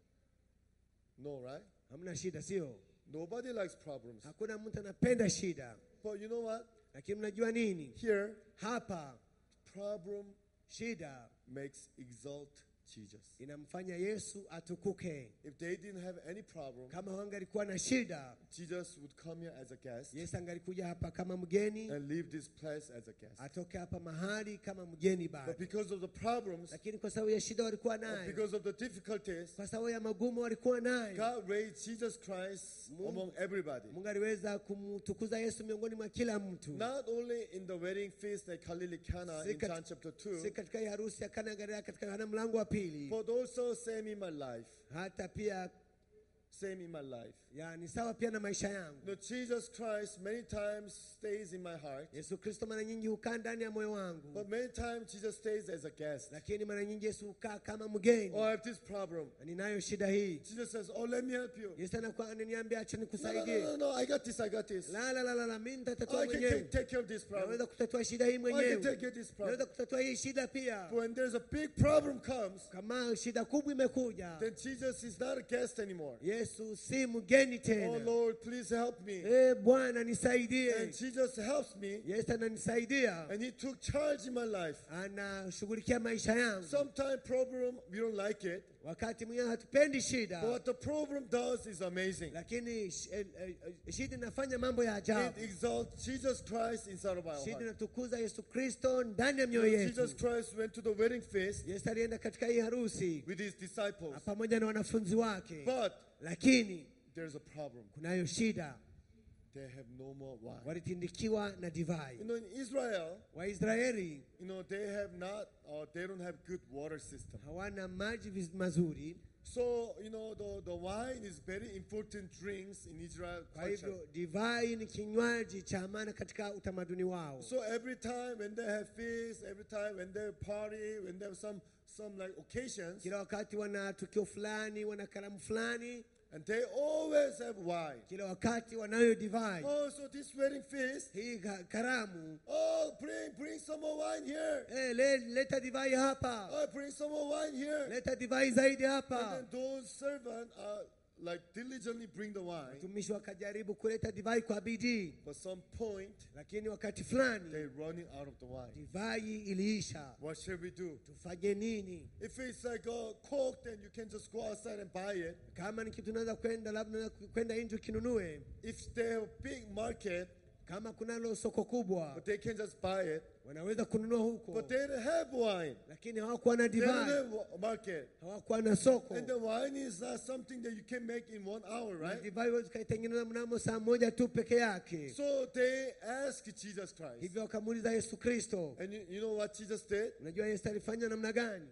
No, right? Hamna shida, sio? Nobody likes problems. Hakuna mtu anapenda shida. But you know what? Lakini mnajua nini? Here, Hapa problem shida makes exalt Jesus. inamfanya Yesu atukuke. If they didn't have any problem, Kama wangalikuwa na shida, Jesus would come here as a guest Yesu angalikuja hapa kama mgeni, and leave this place as a guest. atoke hapa mahali kama mgeni But bado. because of the problems, Lakini kwa sababu ya shida walikuwa or nayo, because of the difficulties, kwa sababu ya magumu walikuwa nayo, God raised Jesus Christ Mungu- among everybody. Mungu aliweza kumtukuza Yesu miongoni mwa kila mtu. Not only in the wedding feast at Galilee Cana Si in kat- John chapter two, Si katika hii harusi ya Kana ya Galilaya katika Yohana mlango wa pili, but also same in my life. hata pia Same in my life. yani sawa pia na maisha yangu. No, Jesus Christ many times stays in my heart, Yesu Kristo mara nyingi hukaa ndani ya moyo wangu, but many times Jesus stays as a guest. lakini mara nyingi Yesu hukaa kama mgeni. Oh, I have this problem. Na ninayo shida hii. Jesus says, oh, let me help you. Yesu anakuwa ananiambia acha No, no, no, nikusaidie. no, no, I got this, I got this. La la la la, la mimi Oh, nitatatua I can mwenyewe. take, take care of this problem. Naweza kutatua shida hii Oh, I can mwenyewe. take care of this problem. Naweza kutatua hii shida pia. But when there's a big problem comes, Kama shida kubwa imekuja, then Jesus is not a guest anymore. Yesu si mgeni Oh, tena. Lord, please help me. Eh, Bwana nisaidie. And Jesus helps me, Yesu ananisaidia. and he took charge in my life. Anashughulikia maisha yangu. Sometimes problem, we don't like it, Wakati mwingine hatupendi but shida, what the problem does is amazing. lakini sh- eh, eh, shida inafanya mambo ya It ajabu. exalts Jesus Christ inside of our Shida heart. inatukuza Yesu Kristo ndani ya You know, mioyo Jesus yetu. Christ went to the wedding feast Yesu alienda katika hii harusi with his disciples, pamoja na wanafunzi wake, but lakini there's a problem. kunayo shida. They have no more wine. Walitindikiwa na divai. You know, in Israel, Waisraeli you know, they have not, or they don't have good water system. hawana maji viz- mazuri, So, you know, the, the wine is very important drinks in Israel kwa culture. hivyo divai ni kinywaji cha maana katika utamaduni wao. So every time when they have feast, every time when they party, when they have some, some like occasions, Kila wakati wana tukio fulani, wana karamu fulani, and they always have wine. kila wakati wanayo divai. Oh, so this wedding feast, Hii ka- karamu, oh, bring, bring some more wine here. eh, le, leta divai hapa, Oh, bring some more wine here. leta divai zaidi And hapa. then those servants are like diligently bring the wine. Watumishi wakajaribu kuleta divai kwa bidii, But some point, lakini wakati fulani they're running out of the wine. divai iliisha. What shall we do? Tufanye nini? If it's like a Coke, then you can just go outside and buy it. Kama ni kitu unaweza kwenda, labda unaweza kwenda nje ukinunue. If they have a big market, Kama kunalo soko kubwa, but they can just buy it. wanaweza kununua huko, But they don't have wine. lakini hawakuwa na They don't divai, have a market. hawakuwa na soko. And the wine is not something that you can make in one hour, Na right? divai huwezi ukaitengeneza mnamo saa moja tu peke yake. So they asked Jesus Christ. Hivyo wakamuuliza Yesu Kristo. And you, you know what Jesus did? Unajua Yesu alifanya namna gani?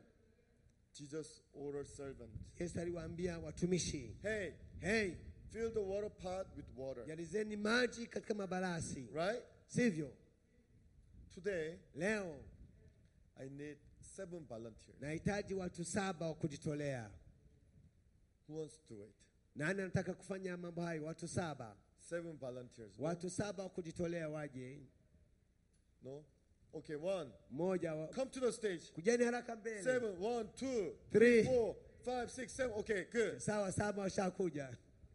Jesus ordered servants. Yesu aliwaambia watumishi, Hey, hey, fill the water pot with water. jalizeni maji katika mabalasi, Right? sivyo? Today, Leo I need seven volunteers. nahitaji watu saba wa kujitolea. Who wants to do it? Nani anataka kufanya mambo hayo? Watu saba, Seven volunteers. No? watu saba wa kujitolea waje. No? Okay, one. Moja wa, Come to the stage. kujeni haraka mbele. Seven. One, two, Three. three, four, five, six, seven. Okay, good. Sawa, saba washakuja.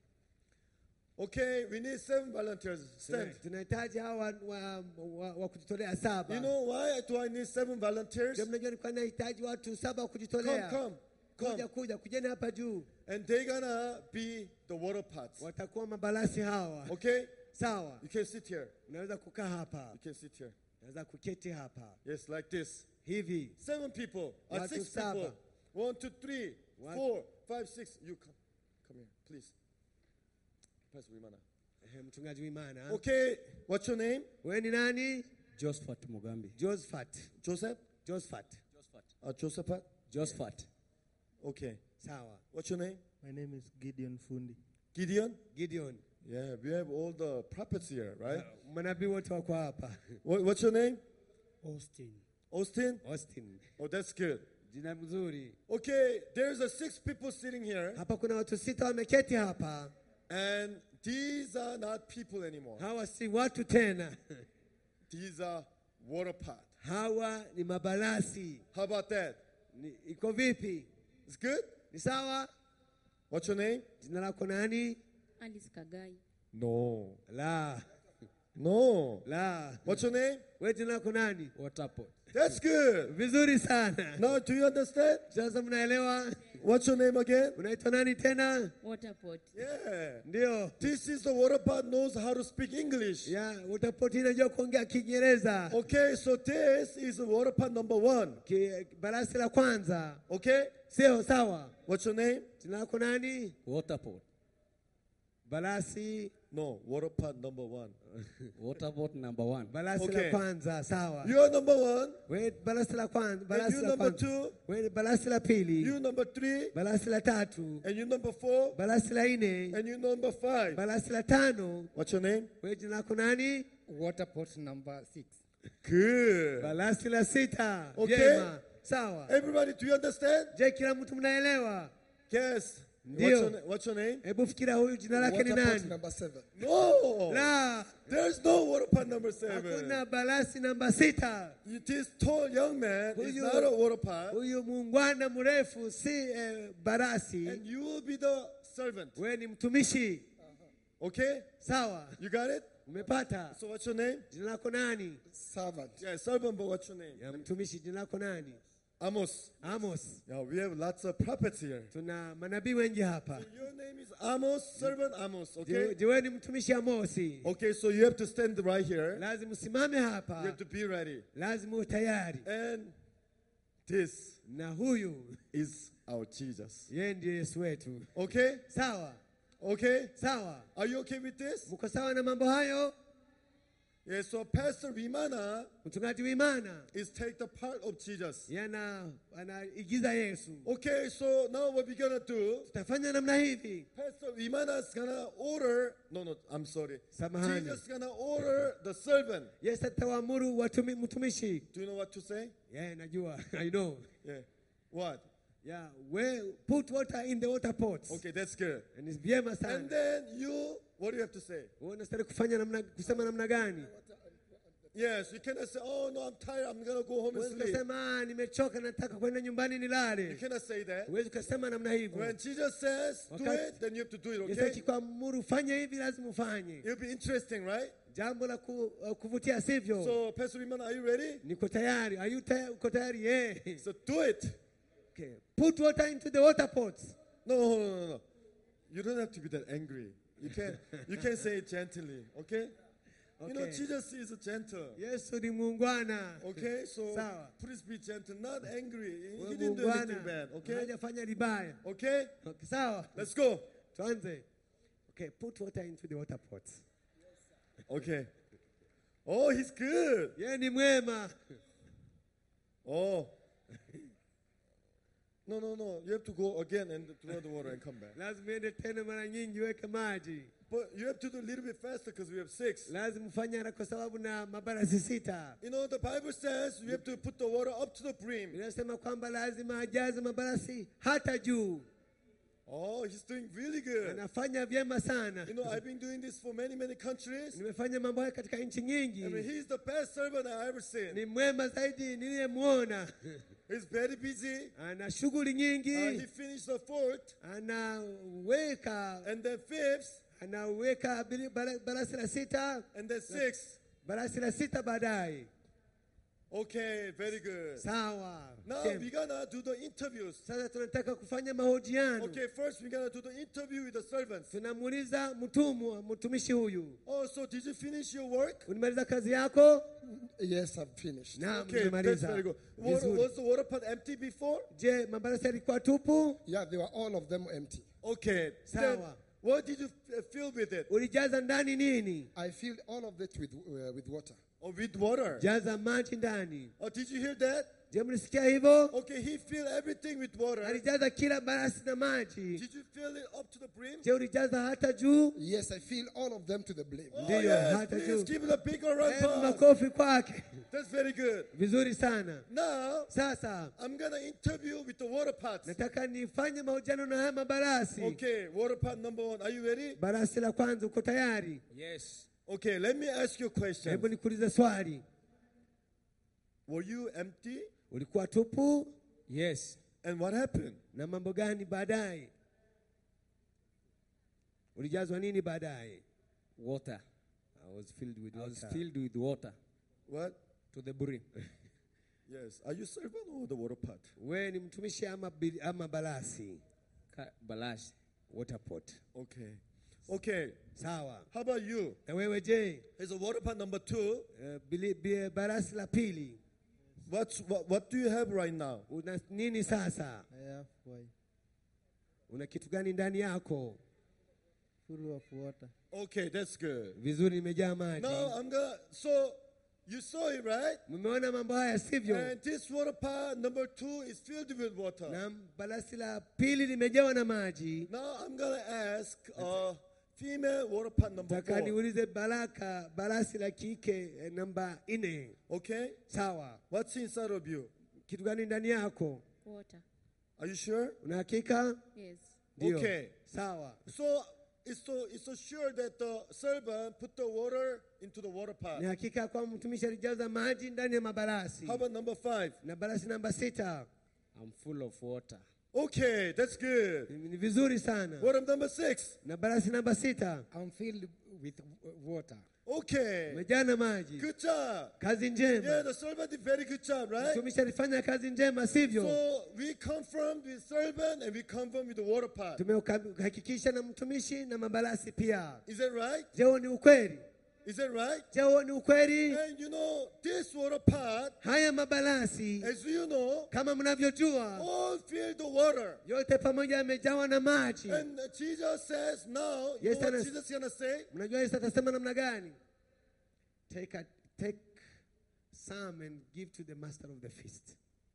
Okay, we need seven volunteers. Stand. Tunahitaji hawa wa, wa, wa kujitolea saba. You know why do I need seven volunteers? Ndio mnajua nilikuwa nahitaji watu saba wa Come, kujitolea. come, come. Kuja kuja kujeni hapa juu. And they're gonna be the water pots. Watakuwa mabalasi hawa. Okay? Sawa. You can sit here. Unaweza kukaa hapa. You can sit here. Unaweza kuketi hapa. Yes, like this. Hivi. Seven people. Uh, Watu six saba. people. One, two, three, What? four, five, six. You come. Come here, please. Pastor Wimana. Eh, mchungaji Wimana. Okay, what's your name? Wewe ni nani? Josephat Mugambi. Josephat. Joseph? Josephat. Uh, Josephat? Josephat. Okay. Sawa. What's your name? My name is Gideon Fundi. Gideon? Gideon. Yeah, we have all the prophets here, right? Manabii wote wako hapa. What, what's your name? Austin. Austin? Austin. Oh, that's good. Jina mzuri. Okay, there's a six people sitting here, Hapa kuna watu sita wameketi hapa. and these are not people anymore. Hawa si watu tena. These are water pot. Hawa ni mabalasi. How about that? Ni, iko vipi? It's good? Ni sawa? What's your name? Jina lako nani? Alice Kagai. No. La. No. La. What's your name? Wewe jina lako nani? Waterport. That's good. Vizuri sana. Now, do you understand? Sasa mnaelewa? What's your name again? Unaitwa nani tena? Waterport. Yeah. Ndio. This is the water pot knows how to speak English. Ya, utapoti inajua kuongea Kiingereza. Okay, so this is water pot number one. Ki- Balasi la kwanza. Okay? Sio sawa? What's your name? Jina lako nani? Waterport. Balasi. No, water pot number one. Waterport number one. Balasi Okay. la kwanza, sawa. You are number one. Wewe balasi la kwanza, balasi you la number kwanza. two. Wewe balasi la pili. You number three. Balasi la tatu. And you number four. Balasi la nne. And you number five. Balasi la tano. What's your name? Wewe jina lako nani? Waterport number six. Good. Balasi la sita. Okay. Vyema. Sawa. Everybody, do you understand? Je, kila mtu mnaelewa? Yes. What's Ndio. your, na- what's your name? Hebu fikiria huyu jina lake ni nani? number seven. No. La. There's no water pot number seven. Hakuna balasi namba sita. You, this tall young man is Huyu- not a water pot. Huyu muungwana mrefu si eh, barasi. And you will be the servant. Wewe ni mtumishi. Okay? Sawa. You got it? Umepata? So what's your name? Jina lako nani? Servant. Yeah, servant, but what's your name? Ya mtumishi jina lako nani? Amos. Amos. Yeah, we have lots of prophets here. Tuna manabii wengi hapa. Your name is Amos, servant Amos, Je- okay? je wewe ni mtumishi Amosi. Okay, so you have to stand right here. Lazima usimame You hapa. have to be ready. Lazima uwe tayari. And this Na huyu is our Jesus. yeye ndiye Yesu wetu. Okay? Sawa? Okay? Sawa. Are you okay with this? Mko sawa na mambo hayo? Yeah, so Pastor Vimana Mchungaji Wimana is take the part of Jesus. yana anaigiza Yesu. Okay, so now what we're gonna do, Tutafanya namna hivi. Pastor Vimana is gonna order, no, no, I'm sorry. Samahani. Jesus is gonna order the servant. Yesu atawaamuru watumi mtumishi. Do you know what to say? Yeah, najua. I know. Yeah. What? Yeah, we put water in the water pots. Okay, that's good. And it's vyema And sana. then you, what do you have to say? Wewe unastahili kufanya namna kusema namna gani? Yes, you cannot say, oh no, I'm tired, I'm gonna go home and Wewe sleep. ukasema "Ah, nimechoka nataka kwenda nyumbani You nilale." cannot say that. Huwezi kusema namna hivyo. When Jesus says, do Wakati- it, then you have to do it, Yesu okay? akikwamuru fanya hivi lazima ufanye. It'll be interesting, right? Jambo la ku, uh, kuvutia sivyo? So, Pastor Iman, are you ready? Niko tayari. Are you tayari? Uko tayari? Yeah. So do it. Okay. Put water into the water pots. No, no, no, no, no. You don't have to be that angry. You can you can say it gently, okay? You know, Okay. Jesus is gentle. Yesu ni muungwana. Okay, so Sawa. please be gentle, not angry. He Wewe didn't do anything muungwana. bad, okay? Hajafanya libaya. Okay? Okay, sawa. Let's go. Tuanze. Okay, put water into the water pots. Okay. Oh, he's good. Yeye ni mwema. Oh. No, no, no. You have to go again and throw the water and come back. Lazima ende tena mara nyingi weke maji. But you have to do a little bit faster because we have six. Lazima ufanye haraka kwa sababu na mabarasi sita. You know, the Bible says you have to put the water up to the brim. Inasema kwamba lazima ajaze mabarasi hata juu. Oh, he's doing really good. Anafanya vyema sana. You know, I've been doing this for many, many countries. Nimefanya mambo haya katika nchi I mean, nyingi. he's the best servant I've ever seen. Ni mwema zaidi niliyemwona. He's very busy. Ana shughuli Uh, nyingi. he finished the fourth Anaweka and then fifth anaweka bili- bara- barasi la sita, and then sixth. barasi la sita baadaye. Okay, very good. Sawa. Now Shem. we're gonna do the interviews. Sasa tunataka kufanya mahojiano. Okay, first we're gonna do the interview with the servants. Tunamuuliza mtumwa, mtumishi huyu, Oh, so did you finish your work? ulimaliza kazi yako? Yes, I've finished. Naam, Okay, that's nimemaliza. very good. Wa- Vizuri. was the water pot empty before? Je, mabarasi yalikuwa tupu? Yeah, they were all of them empty. Okay. Then Sawa. what did you f- fill with it? Ulijaza ndani nini? I filled all of it with uh, with water. Or with water? Jaza maji ndani. Oh, did you hear that? Je, mlisikia hivyo? Okay, he filled everything with water. Alijaza kila barasi na maji. Did you fill it up to the brim? Je, ulijaza hata juu? Yes, I filled all of them to the brim. Oh, Ndiyo, yes, hata please juu. give it a bigger round Hebu of applause. makofi kwake. That's very good. Vizuri sana. Now, Sasa I'm going to interview with the water pots. nataka nifanye mahojiano na haya mabarasi. Okay, water pot number one. Are you ready? Barasi la kwanza, uko tayari? Yes. Okay, let me ask you a question. Hebu nikuulize swali. Were you empty? Ulikuwa tupu Yes. And what happened? na mambo gani baadaye? Ulijazwa nini baadaye? Water. I was filled with I was water. filled with water What? to the brim. Yes. Are you servant or the water pot? Wewe ni mtumishi ama, bil- ama balasi? Ka- Balash. Water pot. Okay. Okay. Sawa. How about you? Na wewe je? Here's a water pot number two. Uh, bili, bi, barasi la pili. What's, what, what do you have right now? Una nini sasa? I have wine Una kitu gani ndani yako? full of water. Okay, that's good. Vizuri, imejaa maji. Now I'm gonna. So you saw it, right? Mmeona mambo haya sivyo? And this water pot number two is filled with water. Na balasi la pili limejawa na maji. Now I'm gonna ask uh, female water pot number Nataka four. niulize baraka balasi la kike eh, namba nne. Okay. Sawa. What's inside of you? Kitu gani ndani yako? Water. Are you sure? Una hakika? Yes. Ndio. Okay. Sawa. So it's so it's so sure that the servant put the water into the water pot. Ni hakika kwamba mtumishi alijaza maji ndani ya mabarasi. How about number five? Na barasi namba sita. I'm full of water. Okay, that's good. Ni ni vizuri sana. What about number six? Na barasi namba sita. I'm filled with w- water. Okay. Umejaa na maji. Good job. Kazi Yeah, njema. the servant did very good job, right? Mtumishi alifanya kazi njema sivyo? So we confirmed with servant and we confirmed with the water pot. Tumehakikisha na mtumishi na mabarasi pia. Is that right? Je, huo ni ukweli? Is that right? Je, huo ni ukweli? And you know, this water pot, Haya mabarasi as you know, kama mnavyojua all filled the water. yote pamoja yamejawa na maji. And Jesus says now, you Yes, know what and- Jesus is going to say? Mnajua Yesu atasema namna gani? Take a, take some and give to the master of the feast.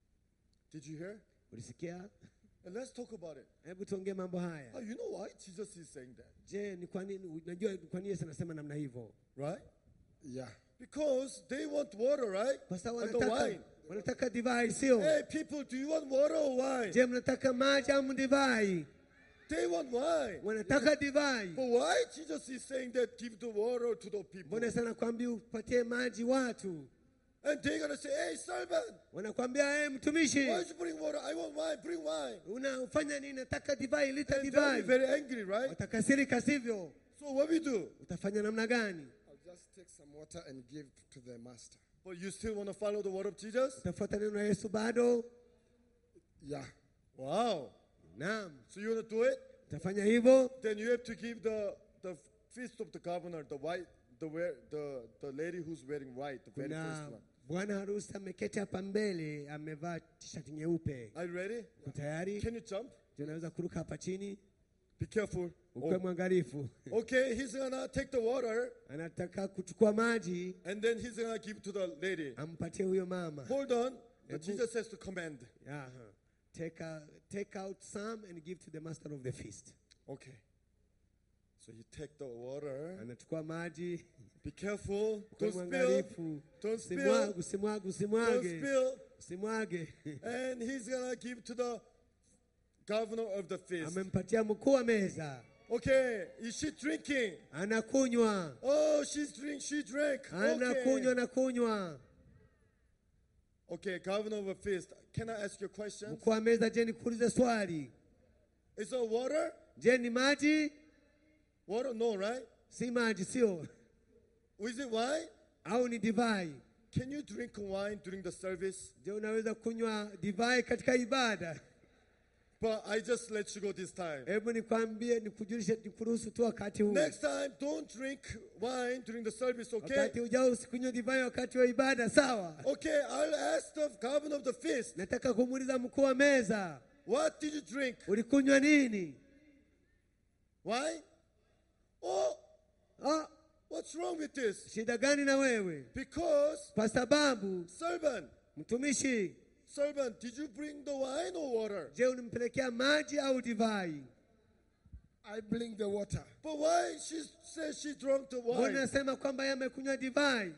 Did you hear? Ulisikia? And let's talk about it. Hebu tuongee mambo haya. Oh, you know why Jesus is saying that, Je, ni kwa nini unajua ni kwa nini Yesu anasema namna hivyo? right? Yeah. Because they want water, right? Kwa sababu And the wanataka wine. wanataka divai sio? Hey, people, do you want water or wine? Je, mnataka maji au divai? They want wine. Wanataka divai. But why Jesus is saying that give the water to the people? Mbona sana kwambia upatie maji watu? And they're going to say, hey, servant, Wanakwambia hey, mtumishi, why did you bring water? I want wine, bring wine. unafanya nini? Nataka divai, lita And they'll be divai. very angry, right? Watakasirika sivyo? So what we do? Utafanya namna gani? I'll just take some water and give to the master. But you still want to follow the word of Jesus? Utafuata neno la Yesu bado? Yeah. Wow. Naam. So you want to do it? Utafanya hivyo? Then you have to give the the feast of the governor, the white, the wear, the the lady who's wearing white, the very Kuna first one. bwana harusi ameketi hapa mbele amevaa t-shirt nyeupe. Are you ready? Uko tayari? Can you jump? Je, unaweza kuruka hapa chini? Be careful. Ukuwe Oh. mwangalifu. Okay, he's gonna take the water Anataka kuchukua maji and then he's gonna give to the lady. ampatie huyo mama. Hold on. But Ebu- Jesus has to command. Aha. Take, a, take out some and give to the master of the feast. Okay. So you take the water. Anachukua maji. Be careful. Ukuwe Don't spill. mwangalifu. Don't Usimwage, spill. usimwage, Don't usimwage. spill. Usimwage. And he's gonna give to the governor of the feast. amempatia mkuu wa meza. Okay, is she drinking? Anakunywa, Oh, she's drink. She drank. anakunywa, Okay. anakunywa. Okay, governor of the feast. Can I ask you a question? Mkuu wa meza, je, nikuulize swali? Is it water? Je, ni maji? Water? No, right? Si maji, sio? Is it wine? Au ni divai? Can you drink wine during the service? Je, unaweza kunywa divai katika ibada? But I just let you go this time. Hebu nikwambie, nikujulishe, nikuruhusu tu wakati huu. Next time, don't drink wine during the service, okay? Wakati ujao usikunywe divai wakati wa ibada, sawa? Okay, I'll ask the governor of the feast, Nataka kumuuliza mkuu wa meza, what did you drink? ulikunywa nini? Wine? Oh, Ah, what's wrong with this? shida gani na wewe? Because, Kwa sababu servant, mtumishi, servant, did you bring the wine or water? je, unimpelekea maji au divai? I bring the water. But why she says she drank the Mbona wine? nasema kwamba yeye amekunywa divai?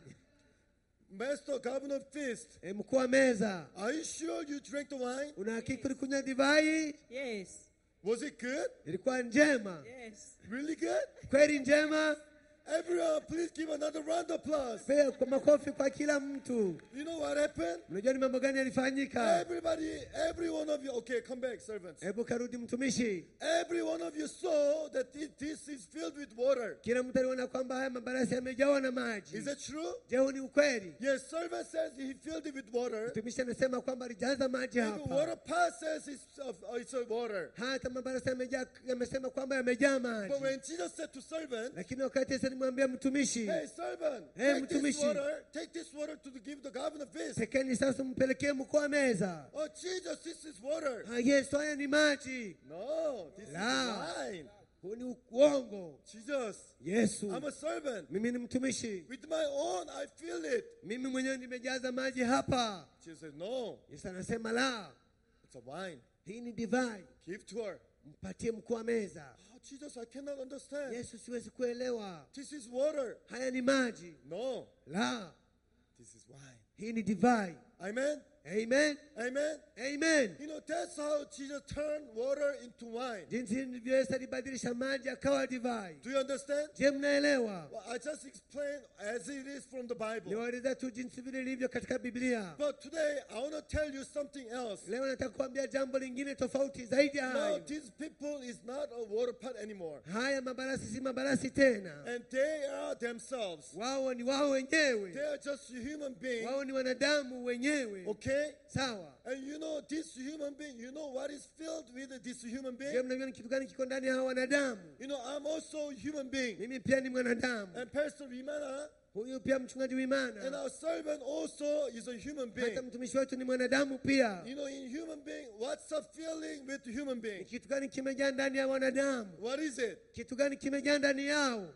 Master governor of feast, E, mkuu wa meza, are you sure you drank the wine? una hakika ulikunywa divai? Yes. Was it good? Ilikuwa njema? Yes. Really good? Kweli njema? Everyone, please give another round of applause. Pea kwa makofi kwa kila mtu. You know what happened? Unajua ni mambo gani yalifanyika? Everybody, every one of you, okay, come back, servants. Hebu karudi mtumishi. Every one of you saw that thi- this is filled with water. Kila mtu aliona kwamba haya mabarasi yamejawa na maji. Is that true? Je, huu ni ukweli? Yes, servant says he filled it with water. Mtumishi anasema kwamba alijaza maji Even hapa. water pass says it's, of, uh, it's a water. Hata mabarasi yamejaa, yamesema kwamba yamejaa maji. But when Jesus said to servant, Lakini wakati Yesu alimwambia mtumishi, hey, servant, Hey, take this mtumishi. water, take this water to give the governor feast. tekeni sasa mpelekee mkuu wa meza. Oh, Jesus, this is water. Ah, Yesu, haya ni maji. No, this La. is wine. Huu ni uongo. Jesus, Yesu, I'm a servant. mimi ni mtumishi. With my own, I feel it. Mimi mwenyewe nimejaza maji hapa. Jesus said, no, Yesu anasema la, it's a wine. hii ni divai. Give to her. Mpatie mkuu wa meza. Oh, Jesus, I cannot understand. Yesu, siwezi kuelewa. This is water. Haya ni maji. No, La, this is wine. hii ni divai. Amen. Amen. Amen. Amen. You know, that's how Jesus turned water into wine. Jinsi ndivyo Yesu alibadilisha maji akawa divai. Do you understand? Je, mnaelewa? Well, I just explained as it is from the Bible. Niwaeleza tu jinsi vile ilivyo katika Biblia. But today, I want to tell you something else. Leo nataka kuambia jambo lingine tofauti zaidi ya Now, hayo. these people is not a water pot anymore. Haya mabarasi si mabarasi tena. And they are themselves. Wao ni wao wenyewe. They are just a human being. Wao ni wanadamu wenyewe. Okay? Sawa. And you know, this human being, you know what is filled with this human Je, being? mnajua ni kitu gani kiko ndani ya hawa wanadamu? You know, I'm also a human being. Mimi pia ni mwanadamu. And Pastor Rimana Huyu pia mchungaji and Wimana. our servant also is a human being. Hata mtumishi wetu ni mwanadamu pia. You know, in human being, what's the feeling with human Ni being? kitu gani kimejaa ndani ya wanadamu? What is it? Kitu gani kimejaa ndani yao?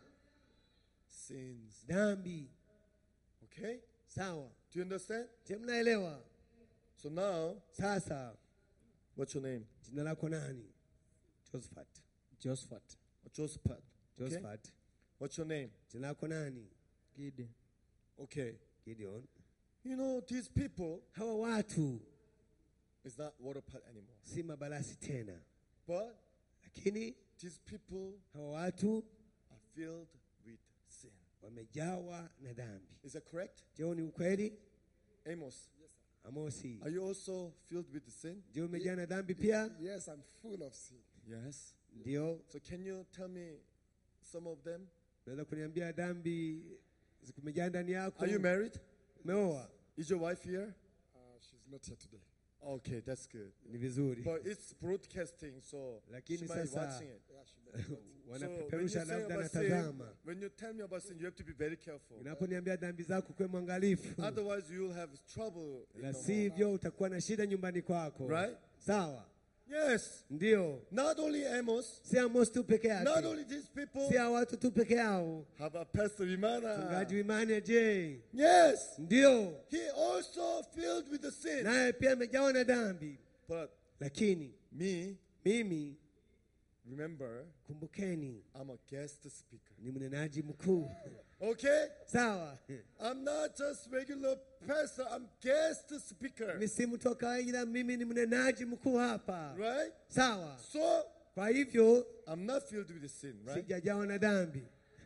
Sins. Dhambi. Okay? Sawa. Do you understand? Je, mnaelewa? So now, Sasa what's your name? jina lako nani? Josephat. Josephat. Josephat. Okay? Josephat. What's your name? Jina lako nani? Gideon. Okay. Gideon. You know, these people Hawa watu is not water pot anymore. si mabarasi tena. But Lakini these people hawa watu are filled with sin. wamejawa na dhambi. Is that correct? Je, ni ukweli? Amos, Amosi. are you also filled with sin? Je, umejaa na dhambi pia? Yes, I'm full of sin. Yes. Ndio. So can you tell me some of them? Unaweza kuniambia dhambi zikumejaa ndani yako? Are you married? Umeoa? Is your wife here? Uh, she's not here today. Okay, that's good. Ni vizuri. But it's broadcasting, so she Lakini might be sasa- watching it. Yeah, she might not. So when you, Wanapeperusha say labda about sin, natazama. when you tell me about sin, you have to be very careful. Unaponiambia dhambi zako kuwe mwangalifu. Otherwise, you'll have trouble in La the home. sivyo utakuwa na shida nyumbani kwako. Right? Sawa. Yes. Ndio. Not only Amos, Si Amos tu peke not yake. only these people. Si hao watu tu peke yao. How about Pastor Mchungaji Imana? Wimane je? Yes. Ndio. He also filled with the sin. Naye pia amejawa na dhambi. But Lakini me, mimi remember, kumbukeni I'm a guest speaker. ni mnenaji mkuu. Okay? Sawa, I'm not just regular pastor, I'm guest speaker. mimi si mtu wa kawaida, mimi ni mnenaji mkuu hapa. Right? Sawa, So, kwa hivyo I'm not filled with sin, right? sijajawa na dhambi.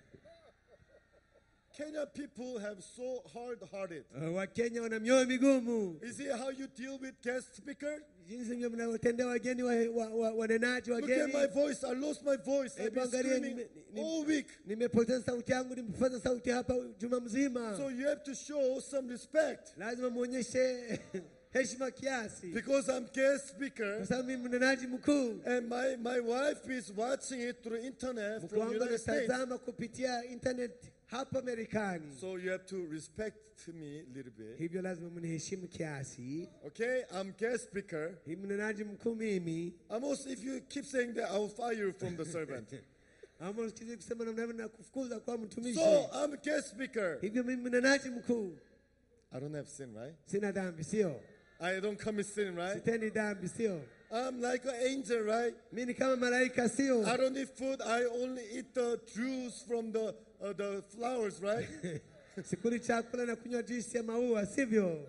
Kenya people have so hard-hearted. Uh, Wakenya wana mioyo migumu. Is it how you deal with guest speaker? Jinsi mnyo mnaotendea wageni wa, wa, wa, wanenaji Look at wageni. my voice. I lost my voice. I've Hebu been angalia, screaming nime- ni- all week. Nimepoteza sauti yangu, nimepoteza sauti hapa juma mzima. So you have to show some respect. Lazima muonyeshe heshima kiasi, Because I'm guest speaker. kwa sababu mimi mnenaji mkuu. And my, my wife is watching it through internet Mke from wangu United States. anatazama kupitia internet hapa Marekani. So you have to respect me a little bit. Hivyo lazima mniheshimu kiasi. Okay, I'm guest speaker. Hii mnenaji mkuu mimi. Almost if you keep saying that, I'll fire you from the servant. Ama usikize kusema namna hiyo na kufukuza kwa mtumishi. So I'm guest speaker. Hivyo mimi mnenaji mkuu. I don't have sin, right? Sina dhambi, sio? I don't commit sin, right? Sitendi dhambi, sio? I'm like an angel, right? Mimi ni kama malaika, sio? I don't eat food. I only eat the juice from the uh, the flowers, right? Sikuli chakula na kunywa juisi ya maua, sivyo?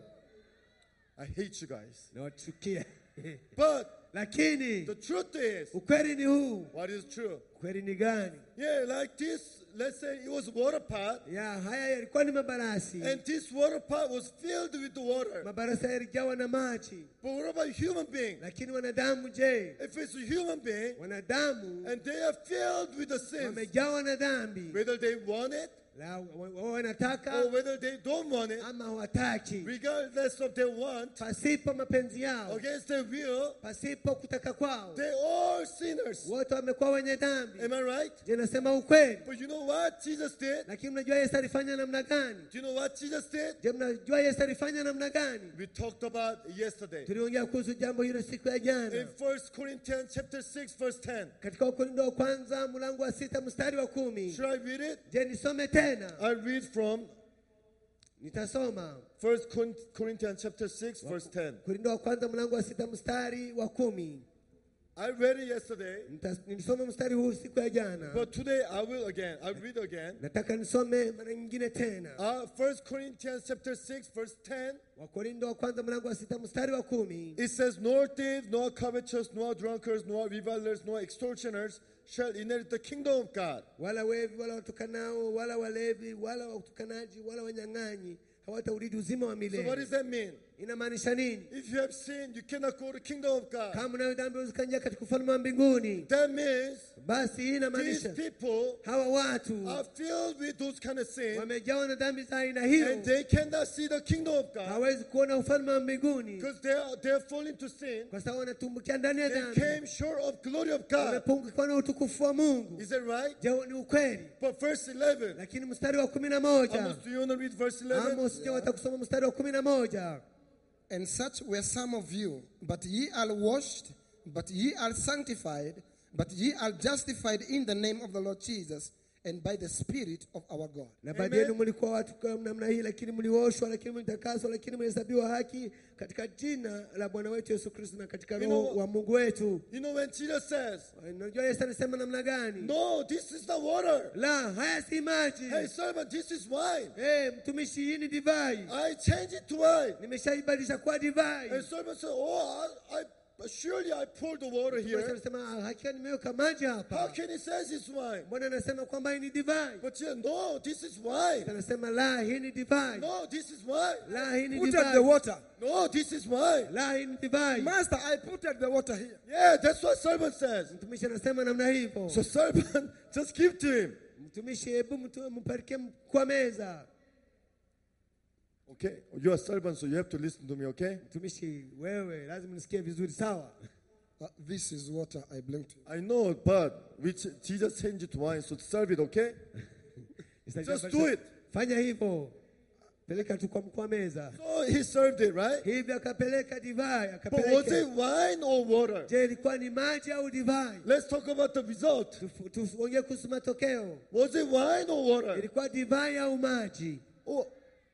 I hate you guys. Nawachukia. But Lakini the truth is, ukweli ni huu. what is true? Ukweli ni gani? Yeah, like this, let's say it was water pot, Ya, haya yalikuwa ni mabarasi. and this water pot was filled with the water. Mabarasi yalijawa na maji. But what about human being? Lakini wanadamu je? If it's a human being, Wanadamu and they are filled with the sins, wamejawa na dhambi. whether they want it La wa- wa- or wanataka whether they don't want it, ama hawataki. regardless of their want, Pasipo mapenzi yao, against their will, pasipo kutaka kwao, they are sinners. wote wamekuwa wenye dhambi. Am I right? Je, nasema ukweli? But you know what Jesus did? Lakini mnajua Yesu alifanya namna gani? Do you know what Jesus did? Je, mnajua Yesu alifanya namna gani? We talked about yesterday. Tuliongea kuhusu jambo hilo siku ya In jana First Corinthians chapter six, verse ten. katika Wakorintho wa kwanza mlango wa sita mstari wa kumi. Should I read it? Je, nisome tena? I read from Nitasoma First Corinthians chapter six, verse ten. Wakorintho wa kwanza mlango wa sita mstari wa kumi. I read it yesterday, Nita- Nilisoma mstari huu siku ya jana, but today I will again. I'll read again. nataka nisome mara nyingine tena. Uh, First Corinthians chapter six, verse ten. Wakorintho wa kwanza mlango wa sita mstari wa kumi. It says, "Nor thieves, nor covetous, nor drunkards, nor revilers, nor extortioners shall inherit the kingdom of God." Wala wevi wala watukanao wala walevi wala watukanaji wala wanyang'anyi hawataurithi uzima wa So what milele. does that mean? Inamaanisha nini? If you have sinned, you cannot go to the kingdom of God. Kama unayo dhambi huwezi kuingia katika ufalme wa mbinguni. That means Basi hii these inamaanisha people hawa watu are filled with those kind of sin, wamejawa na dhambi za aina hiyo, and they cannot see the kingdom of God hawezi kuona ufalme wa mbinguni because they are they are falling to sin kwa sababu wanatumbukia ndani ya and dhambi, came short of glory of God. wamepungukiwa na utukufu wa Mungu. Is that right? Je, ni ukweli? But verse eleven. Lakini mstari wa kumi na moja, Amos, do you want to read verse eleven? Amos, je, watakusoma mstari wa kumi na moja. And such were some of you, but ye are washed, but ye are sanctified, but ye are justified in the name of the Lord Jesus and by the Spirit of our God. Na baadhi yenu mlikuwa watu kwa namna hii, lakini mlioshwa, lakini mlitakaswa, lakini mlihesabiwa haki katika jina la Bwana wetu Yesu Kristo na katika You roho know- wa Mungu wetu. You know when Jesus says, Unajua Yesu anasema namna gani? "No, this is the water. La, haya si maji. Hey, servant, this is wine. Eh, mtumishi, hii ni divai. I change it to wine." Nimeshaibadilisha kwa divai. And servant said, "Oh, I, I surely I poured the water Yesu here. anasema "Ah, hakika nimeweka maji How hapa." can he say it's wine?" Mbona anasema kwamba hii ni divai? But yeah, no, this is wine. Anasema la, hii ni divai. No, this is wine. La, hii ni Put at the divai. water. No, this is wine. La, hii ni divai. Master, I put at the water here. Yeah, that's what servant says. Mtumishi anasema namna hivyo. So servant, just give to him. Mtumishi, hebu mtu- mparikie kwa meza. Okay, you're a servant, so you have to listen to me, okay? Mtumishi, wewe lazima nisikie vizuri, sawa? Uh, this is water I bring to you. I know, but which Jesus changed it to wine, so serve it, okay? Just do it. Fanya hivyo. Peleka tu kwa mkuu meza. So he served it, right? Hivyo akapeleka divai, But was it akapeleka. wine or water? Je, ilikuwa ni maji au divai? Let's talk about the result. Tufu- Tuongee kuhusu matokeo. Was it wine or water? Ilikuwa divai au maji? Oh,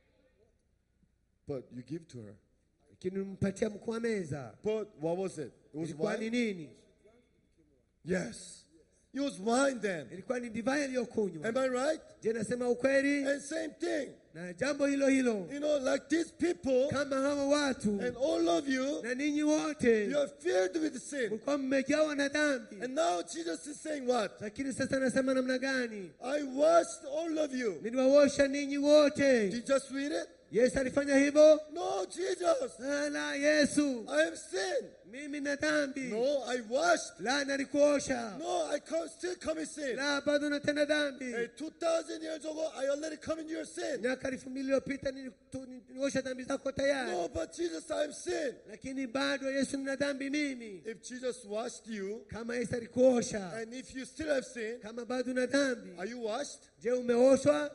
but you give to her. Lakini mpatia mkuu wa meza. But what was it? It was Ilikuwa ni wine? nini? Yes. It was wine then. ilikuwa ni divai aliyokunywa. Am I right? Je, nasema ukweli? And same thing. Na jambo hilo hilo, You know, like these people kama hawa watu and all of you, na ninyi wote you are filled with sin. mlikuwa mmejawa na dhambi. And now Jesus is saying what? Lakini sasa nasema namna gani? I washed all of you. Niliwaosha ninyi wote. Did you just read it? Yesu alifanya hivyo? No, Jesus. La, Yesu. I have sinned. Mimi na dhambi. No, I washed. La, nalikuosha. No, I can't still commit sin. La, bado natenda dhambi. Hey, two thousand years ago, I already committed your sin. Miaka elfu mbili iliyopita niliosha dhambi zako tayari. No, but Jesus, I have sinned. Lakini bado Yesu nina dhambi mimi. If Jesus washed you, Kama Yesu alikuosha, and if you still have sin, kama bado una dhambi, are you washed? je, umeoshwa?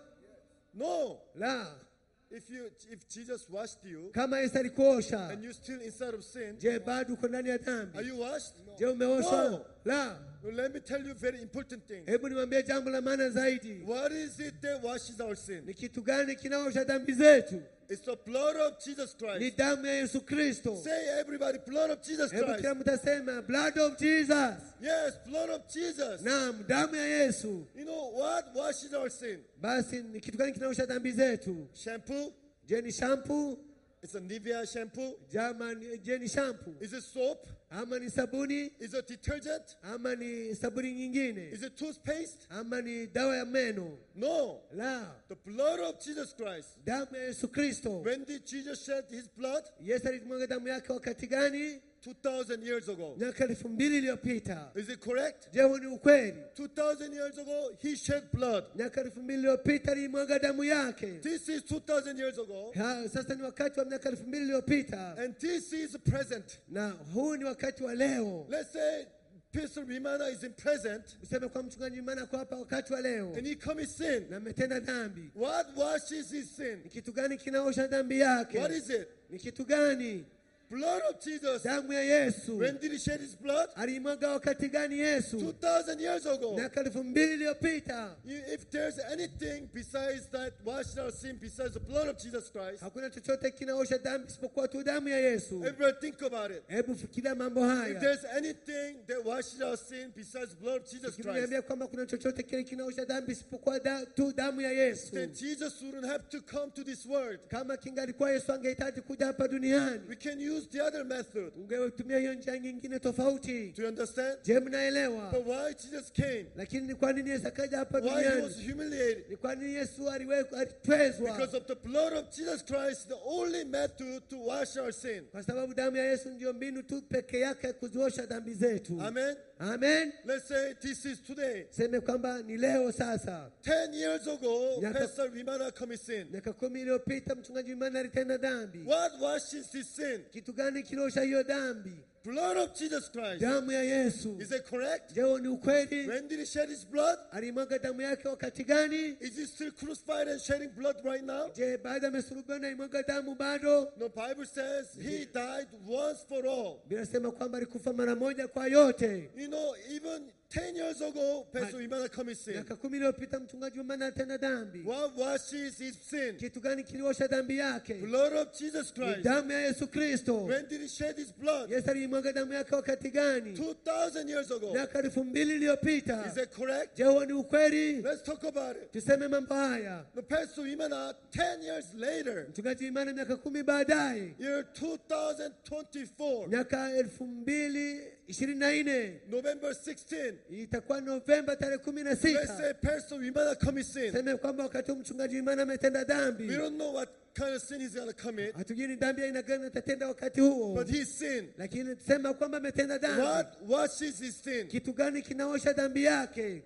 No. La. If you, if Jesus washed you, Kama Yesu alikuosha, and you still inside of sin, je, bado uko ndani ya dhambi? are you washed? Je, umeoshwa? No. La. Well, let me tell you a very important thing. Hebu niwaambie jambo la maana zaidi. What is it that washes our sin? Ni kitu gani kinaosha dhambi zetu? It's the blood of Jesus Ni Christ. damu ya Yesu Kristo. Say everybody, blood of Jesus Hebu Christ. kila mtu asema blood of Jesus. Yes, blood of Jesus. Naam, damu ya Yesu. You know what washes our sin? Basi ni kitu gani kinaosha dhambi zetu? Shampoo? Je, ni shampoo? It's a Nivea shampoo. Jama, ni- je, ni shampoo? Is it soap? Ama ni sabuni? Is it detergent? Ama ni sabuni nyingine? Is it toothpaste? Ama ni dawa ya meno? No. La. The blood of Jesus Christ. Damu ya Yesu Kristo. When did Jesus shed his blood? Yesu alimwaga damu yake wakati gani? two thousand years ago. Miaka elfu mbili iliyopita. Is it correct? Je, huu ni ukweli? two thousand years ago, he shed blood. Miaka elfu mbili iliyopita alimwaga damu yake. This is two thousand years ago. Ha, sasa ni wakati wa miaka elfu mbili iliyopita. And this is present. Na huu ni wakati wa leo. Let's say Pastor Rimana is in present Useme kwa mchungaji Imana kwa hapa wakati wa leo. and he commits sin. Na ametenda dhambi. What washes his sin? Ni kitu gani kinaosha dhambi yake? What is it? Ni kitu gani? Blood of Jesus. Damu ya Yesu. When did he shed his blood? Alimwaga wakati gani Yesu? two thousand years ago. Miaka elfu mbili iliyopita. If there's anything besides that washing our sin, besides the blood of Jesus Christ, Hakuna chochote kinaosha dhambi isipokuwa tu damu ya Yesu. everybody think about it. Hebu fikiria mambo If haya. there's anything that washes our sin besides the blood of Jesus Christ, Niambia kwamba kuna chochote kile kinaosha dhambi isipokuwa da, tu damu ya Yesu. then Jesus wouldn't have to come to this world. Kama kingalikuwa Yesu angehitaji kuja hapa duniani, We can use the other method. ungetumia hiyo njia nyingine tofauti. Do you understand? Je, mnaelewa? But why Jesus came? Lakini ni kwa nini Yesu akaja hapa Why he was duniani? humiliated? Ni kwa nini Yesu aliwekwa alitwezwa? Because of the blood of Jesus Christ, the only method to wash our sin. Kwa sababu damu ya Yesu ndio mbinu tu peke yake kuziosha dhambi zetu. Amen. Amen. Let's say this is today. Seme kwamba ni leo sasa. Ten years ago, Nyaka- Pastor Rimana commit sin. Miaka kumi iliyopita mchungaji Imani alitenda dhambi. What washes his sin? Kitu gani kinaosha hiyo dhambi? Blood of Jesus Christ. Damu ya Yesu. Is it correct? Je, huo ni ukweli? When did he shed his blood? Alimwaga damu yake wakati gani? Is he still crucified and shedding blood right now? Je, baada ya msulubiwa na alimwaga damu bado? No, Bible says he died once for all. Bila sema kwamba alikufa mara moja kwa yote. You know, even ten years ago, Pastor Imana commit sin. Miaka kumi iliyopita mchungaji Imani alitenda dhambi. What washes his sin? Kitu gani kiliosha dhambi yake? Blood of Jesus Ni Christ. damu ya Yesu Kristo. When did he shed his blood? Yesu alimwaga damu yake wakati gani? two thousand years ago. Miaka elfu mbili iliyopita. Is that correct? Je, huo ni ukweli? Let's talk about it. Tuseme mambo haya. The Pastor Imana, ten years later, Mchungaji Imani miaka kumi baadaye, year two thousand twenty-four, miaka elfu mbili ishirini na nne, November sixteenth, itakuwa Novemba tarehe kumi na let's sita. say Pastor Imana commit sin. Seme kwamba wakati huu mchungaji Imani ametenda We dhambi. don't know what kind of sin he's going to commit, Hatujui ni dhambi aina gani atatenda wakati huo. but he sinned. Lakini sema kwamba ametenda dhambi. What washes his sin? Kitu gani kinaosha dhambi yake?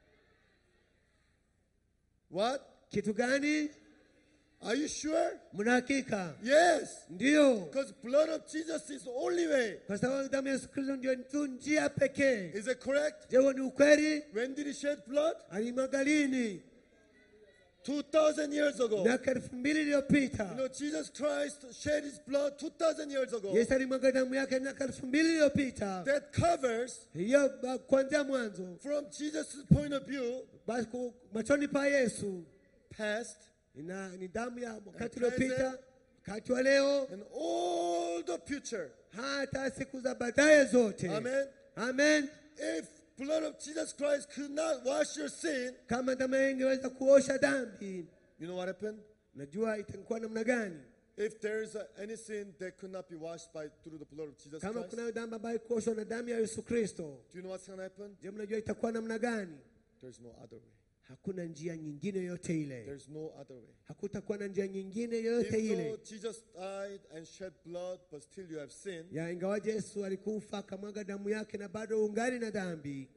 What? Kitu gani? Are you sure? Mna hakika? Yes. Ndio. Because blood of Jesus is the only way. Kwa sababu damu ya Yesu Kristo ndio tu njia pekee. Is it correct? Je, huo ni ukweli? When did he shed blood? Alimwaga lini? two thousand years ago. Miaka elfu mbili iliyopita. You know, Jesus Christ shed his blood two thousand years ago. Yesu alimwaga damu yake miaka elfu mbili iliyopita. That covers, Hiyo ba- kuanzia mwanzo. from Jesus' point of view, Basi ku- machoni pa Yesu past ina ni damu ya wakati And uliopita, wakati wa leo, and all the future. hata siku za baadaye zote. Amen. Amen. If blood of Jesus Christ could not wash your sin, kama damu ingeweza kuosha dhambi, you know what happened? najua itakuwa namna gani? If there is a, any sin that could not be washed by through the blood of Jesus Kama Christ, kuna dhambi ambayo kuoshwa na damu ya Yesu Kristo, do you know what's going to happen? je, mnajua itakuwa namna gani? There's no other way. Hakuna njia nyingine yote ile. There's no other way. Hakutakuwa na njia nyingine yote Even though ile. Jesus died and shed blood, but still you have sin, Ya ingawaje Yesu alikufa akamwaga damu yake na bado ungali na dhambi,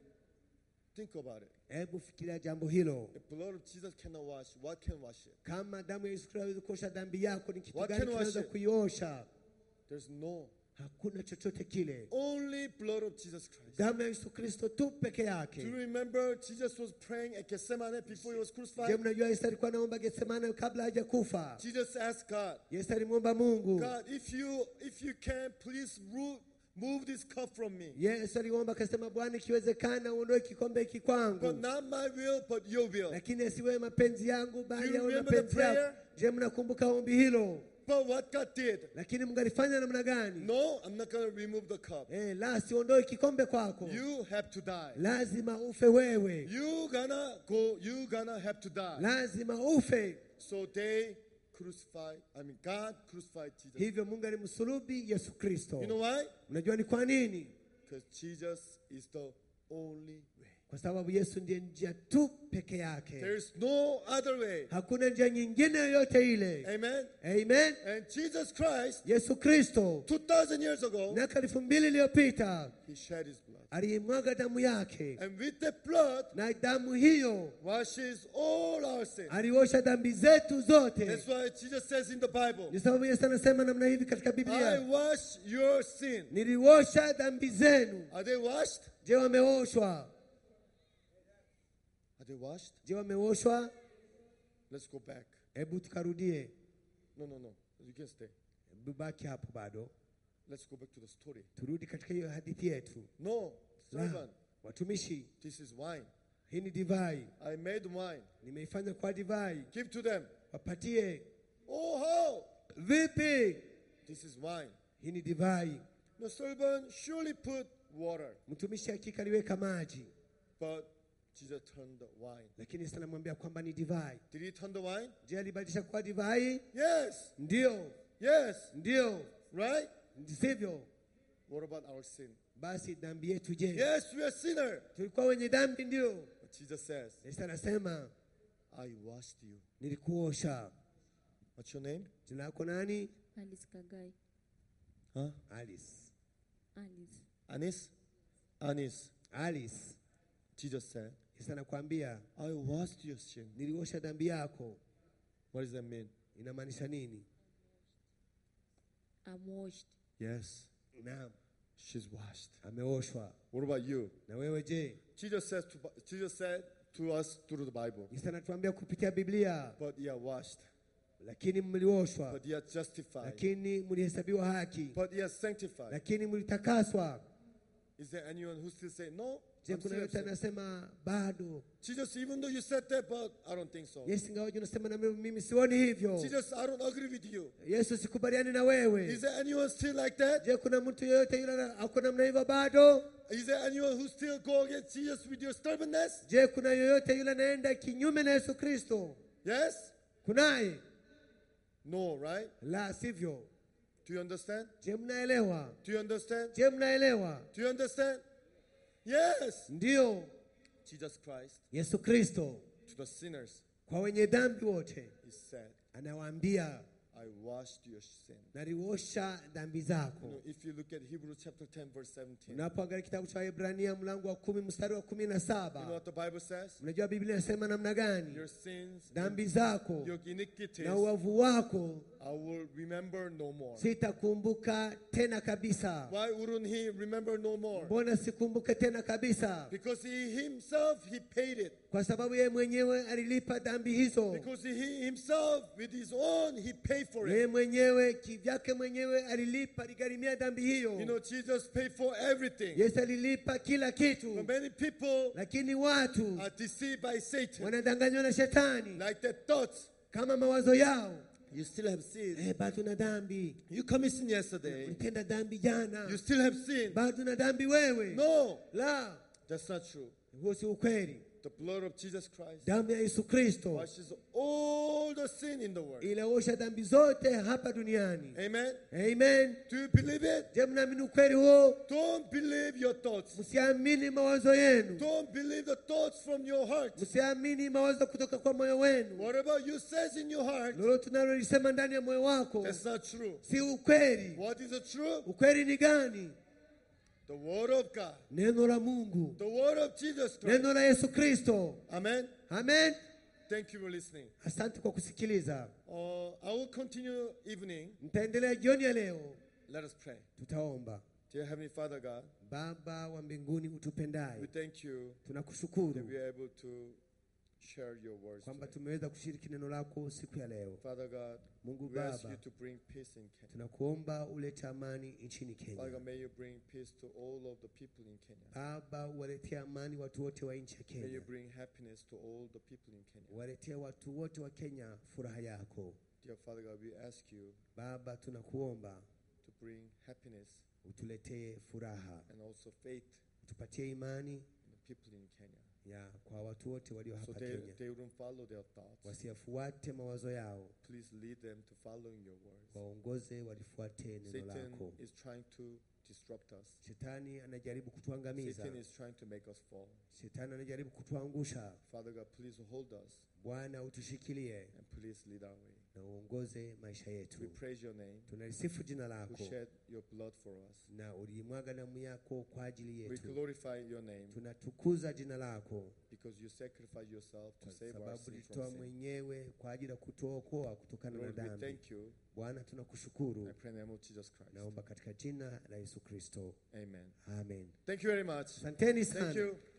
think about it. hebu fikiria jambo hilo. If the blood of Jesus cannot wash, what can wash it? Kama damu ya Yesu Kristo haiwezi kuosha dhambi yako, ni kitu What gani can wash kinaweza it? kuiosha? There's no. Hakuna chochote kile. Only blood of Jesus Christ. Damu ya Yesu Kristo tu peke Do yake. you remember Jesus was praying at Gethsemane before he was Je, crucified? mnajua Yesu alikuwa anaomba Getsemane kabla hajakufa? Jesus asked God, Yesu alimwomba Mungu. God, if you if you can, please ru- move this cup from me. Yesu aliomba akasema, Bwana, ikiwezekana uondoe kikombe hiki But kwangu, not my will, but your will. lakini asiwe mapenzi yangu bali Do you yawe remember the mapenzi yako. prayer? Je, mnakumbuka ombi hilo? But what God did? Lakini mngalifanya namna gani? No, I'm not going to remove the cup. Eh, la siondoe kikombe kwako. You have to die. Lazima ufe wewe. You gonna go, you gonna have to die. Lazima ufe. So they crucified, I mean God crucified Jesus. Hivyo Mungu alimsulubi Yesu Kristo. You know why? Unajua ni kwa nini? Because Jesus is the only way. Kwa sababu Yesu ndiye njia tu peke yake. There is no other way. Hakuna njia nyingine yoyote ile. Amen. Amen. And Jesus Christ, Yesu Kristo two thousand years ago, miaka elfu mbili iliyopita he shed his blood. alimwaga damu yake, And with the blood na damu hiyo washes all our sins. aliosha dhambi zetu zote. That's why Jesus says in the Bible, Ni sababu Yesu anasema namna hivi katika I Biblia, wash your sin. niliosha dhambi zenu. Are they washed? Je, wameoshwa? Are they washed? Je, wameoshwa? Let's go back. Hebu tukarudie. No, no, no. You can stay. Hebu baki hapo bado. Let's go back to the story. Turudi katika hiyo hadithi yetu. No, La, servant, watumishi, this is wine. hii ni divai. I made wine. Nimeifanya kwa divai. Give to them. Wapatie. Oh, how? Vipi? This is wine. Hii ni divai. The servant surely put water, Mtumishi hakika aliweka maji, but Jesus turned the wine. lakini Yesu anamwambia kwamba ni divai. Did he turn the wine? Je, alibadilisha kwa divai? Yes. Ndio. Yes. Ndio. Right? Sivyo? What about our sin? Basi dhambi yetu je? Yes, we are sinner. Tulikuwa wenye dhambi ndio. But Jesus says, Yesu anasema, I washed you. nilikuosha. What's your name? Jina lako nani? Alice Kagai. Huh? Alice. Alice. Anis? Anis. Alice. Jesus said, Yesu anakuambia, I washed your sin. niliosha dhambi yako. What does that mean? Inamaanisha nini? I'm washed. Yes, Naam, she's washed. ameoshwa. What about you? Na wewe je? Jesus says to, Jesus said to us through the Bible, Yesu anatuambia kupitia Biblia, but ye are washed, lakini mlioshwa, but ye are justified, lakini mlihesabiwa haki, but ye are sanctified. lakini mlitakaswa. Is there anyone who still say no? Je, I'm kuna still yote upset. anasema bado? Jesus, even though you said that, but I don't think so. Yesu ingawaje unasema na mimi mimi sioni hivyo. Jesus, I don't agree with you. Yesu, sikubaliani na wewe. Is there anyone still like that? Je, kuna mtu yeyote yule ako namna hivyo bado? Is there anyone who still go against Jesus with your stubbornness? Je, kuna yoyote yule anaenda kinyume na Yesu Kristo? Yes? Kunaye? No, right? La sivyo. Do you understand? Je, mnaelewa? Do you understand? Je, mnaelewa? Do you understand? Yes. Ndio. Jesus Christ, Yesu Kristo to the sinners, kwa wenye dhambi wote he said, anawaambia, I washed your sin. naliosha dhambi You know, zako. if you look at Hebrews chapter ten, verse seventeen, Unapoangalia kitabu cha Waebrania mlango wa kumi mstari wa kumi na you know saba, what the Bible says? unajua Biblia inasema namna gani? Your sins, Dhambi zako your iniquities, na uovu wako I will remember no more. sitakumbuka tena kabisa. Why wouldn't he remember no more? Mbona sikumbuke tena kabisa? Because he himself, he paid it. Kwa sababu yeye mwenyewe alilipa dhambi hizo. Because he himself, with his own, he paid for Yeye it. mwenyewe kivyake mwenyewe alilipa, aligharimia dhambi hiyo. You know, Jesus paid for everything. Yesu alilipa kila kitu. But many people Lakini watu are deceived by Satan. wanadanganywa na shetani Like their thoughts. kama mawazo yao. You still have sin. Eh, bado na dhambi. You committed sin yesterday. Ulitenda dhambi jana. You still have sin. Bado na dhambi wewe. No. La. That's not true. Huo si ukweli. The blood of Jesus Christ Damu ya Yesu Kristo washes all the sin in the world. inaosha dhambi zote hapa duniani. Amen. Amen. Do you believe it? Je, mnaamini ukweli huo? Don't believe your thoughts. Msiamini mawazo yenu. Don't believe the thoughts from your heart. Msiamini mawazo kutoka kwa moyo wenu. Whatever you says in your heart, Lolote tunalolisema ndani ya moyo wako that's not true. si ukweli. What is the truth? Ukweli ni gani? The word of God. Neno la Mungu. The word of Jesus Christ. Neno la Yesu Kristo. Amen. Amen. Thank you for listening. Asante kwa kusikiliza. Uh, I will continue evening. Nitaendelea jioni ya leo. Let us pray. Tutaomba. Dear Heavenly Father God, Baba wa mbinguni utupendaye, we thank you that tunakushukuru we are able to share your words kwamba today. tumeweza kushiriki neno lako siku ya leo. Father God, Mungu we ask Baba, you to bring peace in Kenya. tunakuomba ulete amani nchini Father Kenya. God, may you bring peace to all of the people in Kenya. Baba, waletea amani watu wote wa nchi ya May you Kenya. bring happiness to all the people in Kenya. Waletea watu wote wa Kenya furaha yako. Dear Father God, we ask you Baba, tunakuomba to bring happiness utuletee furaha, and also faith utupatie imani in the people in Kenya. ya kwa watu wote walio So hapa they, Kenya, they wouldn't follow their thoughts. wasiafuate mawazo yao, Please lead them to following your words. waongoze walifuate neno Satan lako. is trying to disrupt us. Shetani anajaribu kutuangamiza. Satan is trying to make us fall. Shetani anajaribu kutuangusha. Father God, please hold us Bwana, utushikilie and please lead our way. na uongoze maisha We yetu. praise your name, Tunalisifu jina who lako shed your blood for us. na ulimwaga damu yako kwa ajili We yetu. glorify your name Tunatukuza jina lako because you sacrificed yourself to kwa save our sababu sin ulitoa from sin. mwenyewe kwa ajili ya kutuokoa kutokana na Lord, we dhambi. thank you. Bwana, tunakushukuru. I pray in the name of Jesus Christ. Naomba katika jina la Yesu Kristo. Amen. Amen. Thank you very much. Asanteni Thank sana. you.